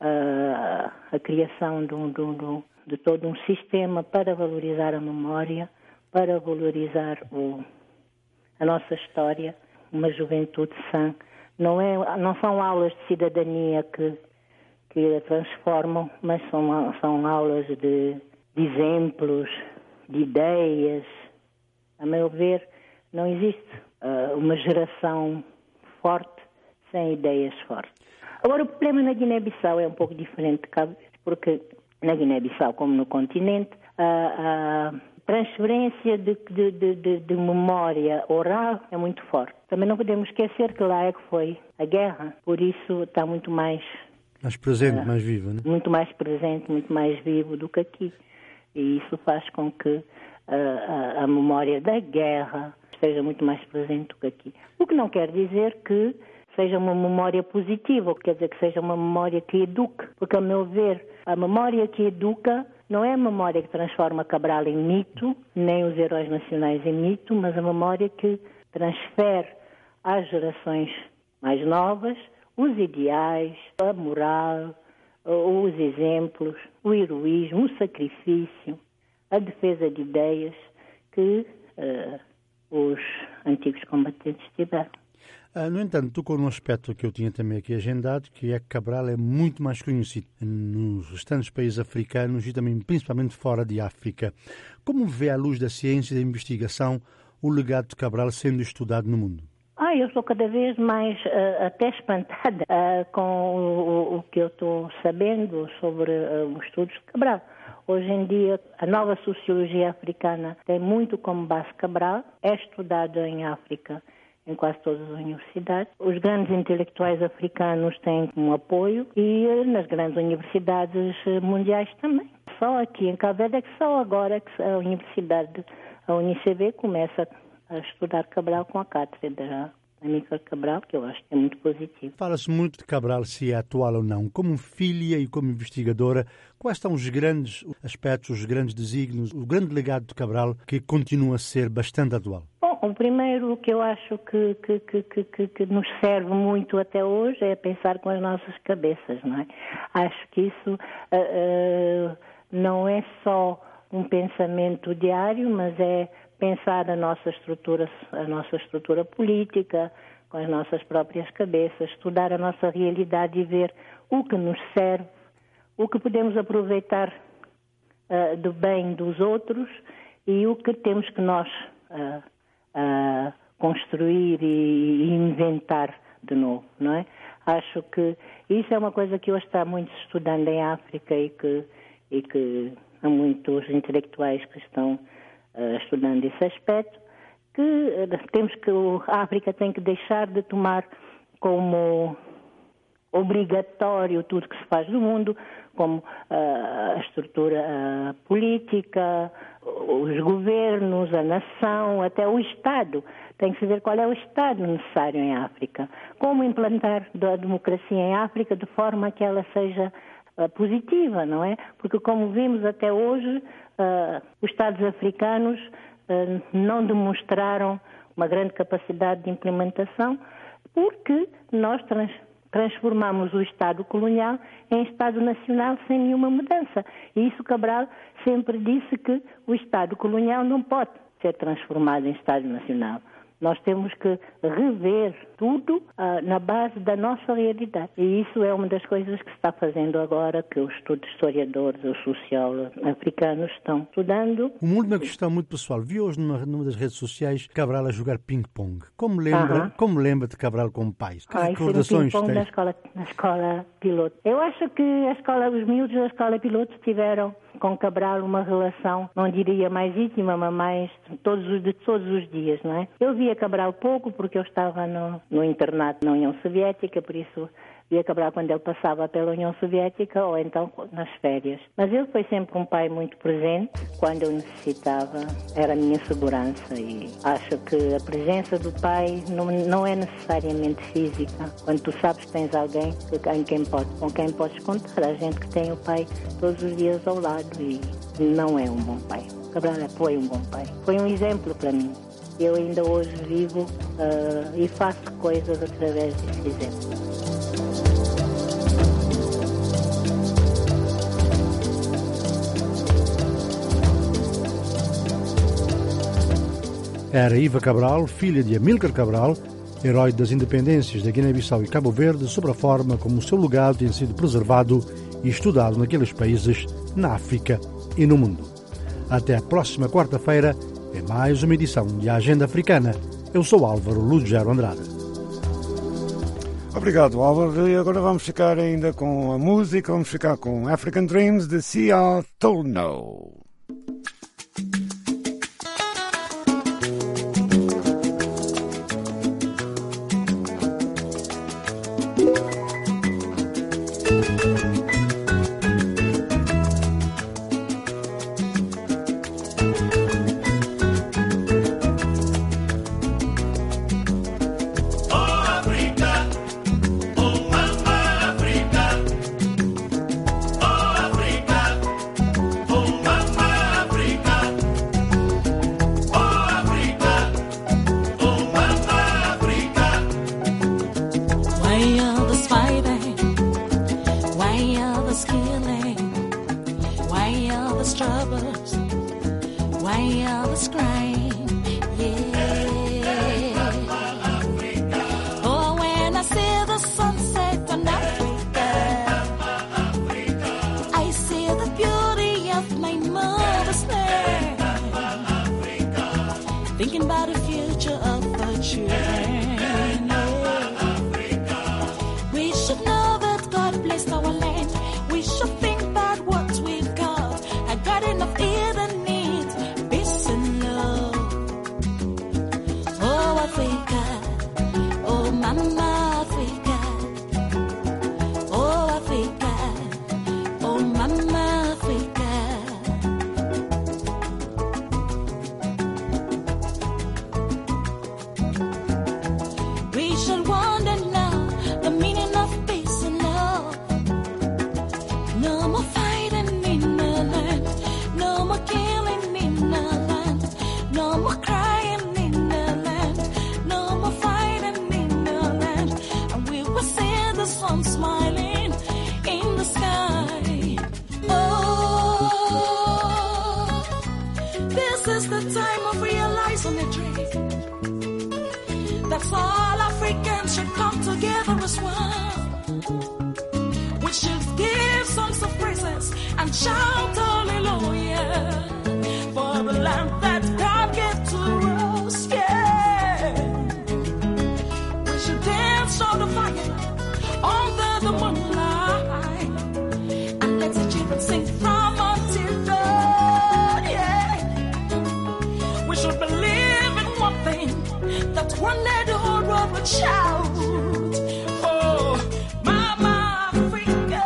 M: Uh, a criação de, um, de, um, de todo um sistema para valorizar a memória, para valorizar o, a nossa história, uma juventude sã. Não, é, não são aulas de cidadania que, que a transformam, mas são, são aulas de, de exemplos, de ideias. A meu ver, não existe uh, uma geração forte sem ideias fortes. Agora, o problema na Guiné-Bissau é um pouco diferente de Cabo Verde, porque na Guiné-Bissau, como no continente, a, a transferência de, de, de, de, de memória oral é muito forte. Também não podemos esquecer que lá é que foi a guerra, por isso está muito mais...
R: Mais presente, uh, mais vivo, né?
M: Muito mais presente, muito mais vivo do que aqui. E isso faz com que uh, a, a memória da guerra esteja muito mais presente do que aqui. O que não quer dizer que seja uma memória positiva, quer dizer que seja uma memória que eduque, porque, a meu ver, a memória que educa não é a memória que transforma Cabral em mito, nem os heróis nacionais em mito, mas a memória que transfere às gerações mais novas os ideais, a moral, os exemplos, o heroísmo, o sacrifício, a defesa de ideias que uh, os antigos combatentes tiveram.
R: No entanto, tocou num aspecto que eu tinha também aqui agendado, que é que Cabral é muito mais conhecido nos restantes países africanos e também principalmente fora de África. Como vê à luz da ciência e da investigação o legado de Cabral sendo estudado no mundo?
M: Ah, eu estou cada vez mais uh, até espantada uh, com o, o que eu estou sabendo sobre uh, os estudos de Cabral. Hoje em dia, a nova sociologia africana tem muito como base Cabral, é estudado em África. em quase todas as universidades. Os grandes intelectuais africanos têm um apoio e nas grandes universidades mundiais também. Só aqui em Cabo Verde é que só agora é que a universidade, a Unicb, começa a estudar Cabral com a cátedra Amílcar Cabral, que eu acho que é muito positivo.
R: Fala-se muito de Cabral, se é atual ou não. Como filha e como investigadora, quais são os grandes aspectos, os grandes desígnios, o grande legado de Cabral que continua a ser bastante atual?
M: Bom, o primeiro que eu acho que, que, que, que, que nos serve muito até hoje é pensar com as nossas cabeças, não é? Acho que isso uh, uh, não é só um pensamento diário, mas é pensar a nossa estrutura, a nossa estrutura política, com as nossas próprias cabeças, estudar a nossa realidade e ver o que nos serve, o que podemos aproveitar uh, do bem dos outros e o que temos que nós uh, uh, construir e, e inventar de novo, não é? Acho que isso é uma coisa que hoje está muito se estudando em África e que, e que há muitos intelectuais que estão Uh, estudando esse aspecto, que uh, temos que a África tem que deixar de tomar como obrigatório tudo que se faz no mundo, como uh, a estrutura uh, política, os governos, a nação, até o Estado. Tem que saber qual é o Estado necessário em África. Como implantar a democracia em África de forma que ela seja uh, positiva, não é? Porque como vimos até hoje, Uh, os Estados africanos uh, não demonstraram uma grande capacidade de implementação porque nós trans, transformamos o Estado colonial em Estado nacional sem nenhuma mudança. E isso Cabral sempre disse que o Estado colonial não pode ser transformado em Estado nacional. Nós temos que rever tudo uh, na base da nossa realidade. E isso é uma das coisas que se está fazendo agora, que os historiadores, os sociólogos africanos estão estudando.
R: Uma última questão muito pessoal. Vi hoje numa, numa das redes sociais Cabral a jogar ping-pong. Como lembra, uh-huh. como lembra de Cabral como pai? Que
M: ah,
R: recordações
M: ping-pong
R: tem?
M: Na escola, na escola piloto. Eu acho que a escola, os miúdos da escola piloto tiveram com Cabral uma relação, não diria mais íntima, mas mais todos os, de todos os dias, não é? Eu via Cabral pouco porque eu estava no, no internato na União Soviética, por isso via Cabral quando ele passava pela União Soviética ou então nas férias. Mas ele foi sempre um pai muito presente. Quando eu necessitava, era a minha segurança e acho que a presença do pai não, não é necessariamente física. Quando tu sabes que tens alguém em quem pode, com quem podes contar, a gente que tem o pai todos os dias ao lado e não é um bom pai. Cabral foi um bom pai. Foi um exemplo para mim. Eu ainda hoje vivo uh, e faço coisas através desse exemplo.
R: Era Iva Cabral, filha de Amílcar Cabral, herói das independências da Guiné-Bissau e Cabo Verde, sobre a forma como o seu legado tem sido preservado e estudado naqueles países, na África e no mundo. Até a próxima quarta-feira, é mais uma edição de Agenda Africana. Eu sou Álvaro Lugero Andrade.
C: Obrigado, Álvaro. E agora vamos ficar ainda com a música, vamos ficar com African Dreams de Sia Tono.
G: Mama Yes, all Africans should come together as one. We should give songs of praises and shout hallelujah for the land that God gave to us, yeah. We should dance on the fire under the moonlight and let the children sing from until dawn, yeah. We should believe in one thing, that one day the whole world would shout, oh, Mama Africa.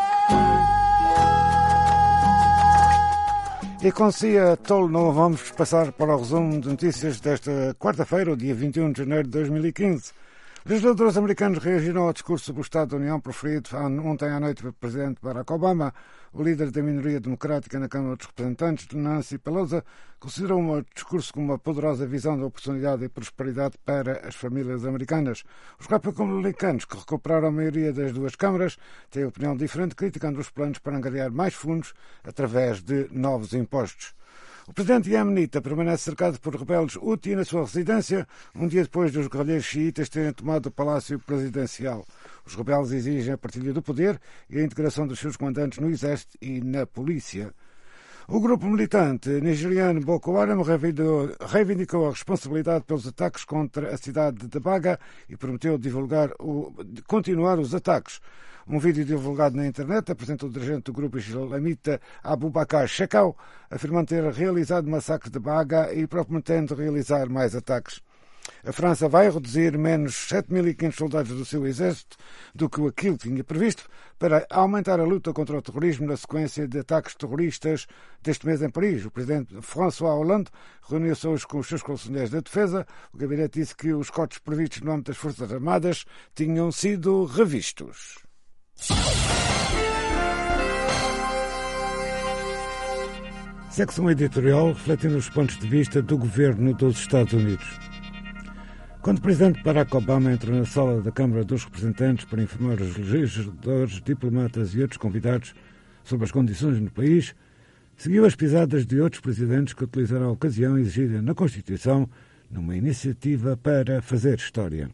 C: E com Cia Tolno vamos passar para o resumo de notícias desta quarta-feira, o dia vinte e um de janeiro de dois mil e quinze. Legisladores americanos reagiram ao discurso sobre o Estado da União proferido ontem à noite pelo presidente Barack Obama. O líder da minoria democrática na Câmara dos Representantes, Nancy Pelosi, considerou o discurso como uma poderosa visão de oportunidade e prosperidade para as famílias americanas. Os republicanos, que recuperaram a maioria das duas câmaras, têm opinião diferente, criticando os planos para angariar mais fundos através de novos impostos. O presidente iemenita permanece cercado por rebeldes Houthi na sua residência, um dia depois dos guerrilheiros xiitas terem tomado o palácio presidencial. Os rebeldes exigem a partilha do poder e a integração dos seus comandantes no exército e na polícia. O grupo militante nigeriano Boko Haram reivindicou a responsabilidade pelos ataques contra a cidade de Baga e prometeu divulgar o, continuar os ataques. Um vídeo divulgado na internet apresenta o dirigente do grupo islamita Abubakar Shekau, afirmando ter realizado o massacre de Baga e prometendo realizar mais ataques. A França vai reduzir menos sete mil e quinhentos soldados do seu exército do que aquilo que tinha previsto para aumentar a luta contra o terrorismo na sequência de ataques terroristas deste mês em Paris. O presidente François Hollande reuniu-se hoje com os seus conselheiros da defesa. O gabinete disse que os cortes previstos no âmbito das Forças Armadas tinham sido revistos. Secção editorial refletindo os pontos de vista do governo dos Estados Unidos. Quando o presidente Barack Obama entrou na sala da Câmara dos Representantes para informar os legisladores, diplomatas e outros convidados sobre as condições no país, seguiu as pisadas de outros presidentes que utilizaram a ocasião exigida na Constituição numa iniciativa para fazer história.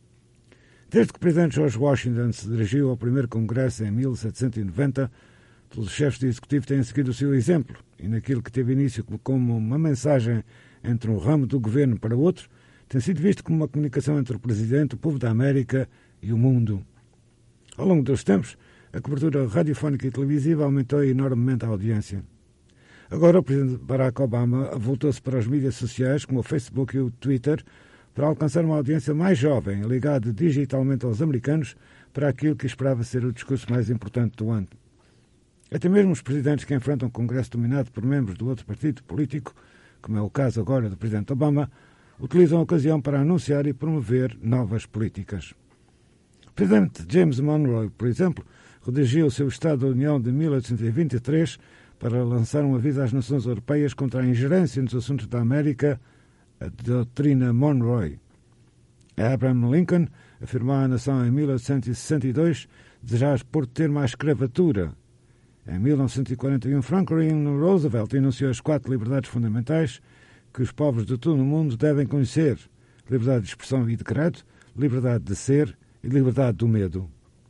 C: Desde que o presidente George Washington se dirigiu ao primeiro Congresso em mil setecentos e noventa, todos os chefes de executivo têm seguido o seu exemplo e naquilo que teve início como uma mensagem entre um ramo do governo para outro, tem sido visto como uma comunicação entre o Presidente, o povo da América e o mundo. Ao longo dos tempos, a cobertura radiofónica e televisiva aumentou enormemente a audiência. Agora, o Presidente Barack Obama voltou-se para as mídias sociais, como o Facebook e o Twitter, para alcançar uma audiência mais jovem, ligada digitalmente aos americanos, para aquilo que esperava ser o discurso mais importante do ano. Até mesmo os presidentes que enfrentam um Congresso dominado por membros do outro partido político, como é o caso agora do Presidente Obama, utilizam a ocasião para anunciar e promover novas políticas. O presidente James Monroe, por exemplo, redigiu o seu Estado da União de mil oitocentos e vinte e três para lançar um aviso às nações europeias contra a ingerência nos assuntos da América, a doutrina Monroe. Abraham Lincoln afirmou à nação em mil oitocentos e sessenta e dois desejar por ter mais escravatura. Em mil novecentos e quarenta e um, Franklin Roosevelt enunciou as quatro liberdades fundamentais que os povos de todo o mundo devem conhecer: liberdade de expressão e de credo, liberdade de ser e liberdade do medo.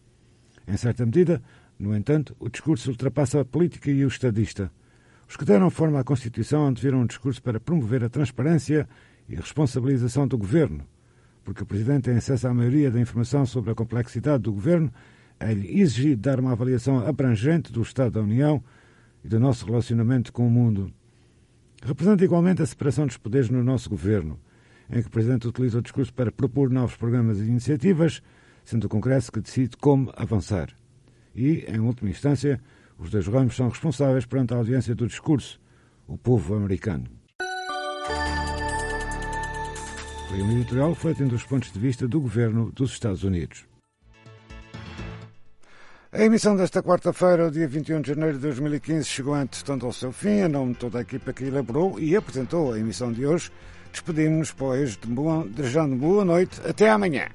C: Em certa medida, no entanto, o discurso ultrapassa a política e o estadista. Os que deram forma à Constituição anteviram um discurso para promover a transparência e a responsabilização do governo, porque o Presidente tem acesso à maioria da informação sobre a complexidade do governo, é-lhe exigido dar uma avaliação abrangente do Estado da União e do nosso relacionamento com o mundo. Representa igualmente a separação dos poderes no nosso governo, em que o Presidente utiliza o discurso para propor novos programas e iniciativas, sendo o Congresso que decide como avançar. E, em última instância, os dois ramos são responsáveis perante a audiência do discurso, o povo americano. Foi um editorial refletindo os pontos de vista do governo dos Estados Unidos. A emissão desta quarta-feira, dia vinte e um de janeiro de dois mil e quinze, chegou antes tanto ao seu fim. Em nome de toda a equipa que elaborou e apresentou a emissão de hoje, despedimos-nos, pois, de boa, desejando boa noite. Até amanhã.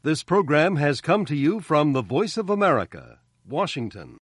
O: This program has come to you from the Voice of America, Washington.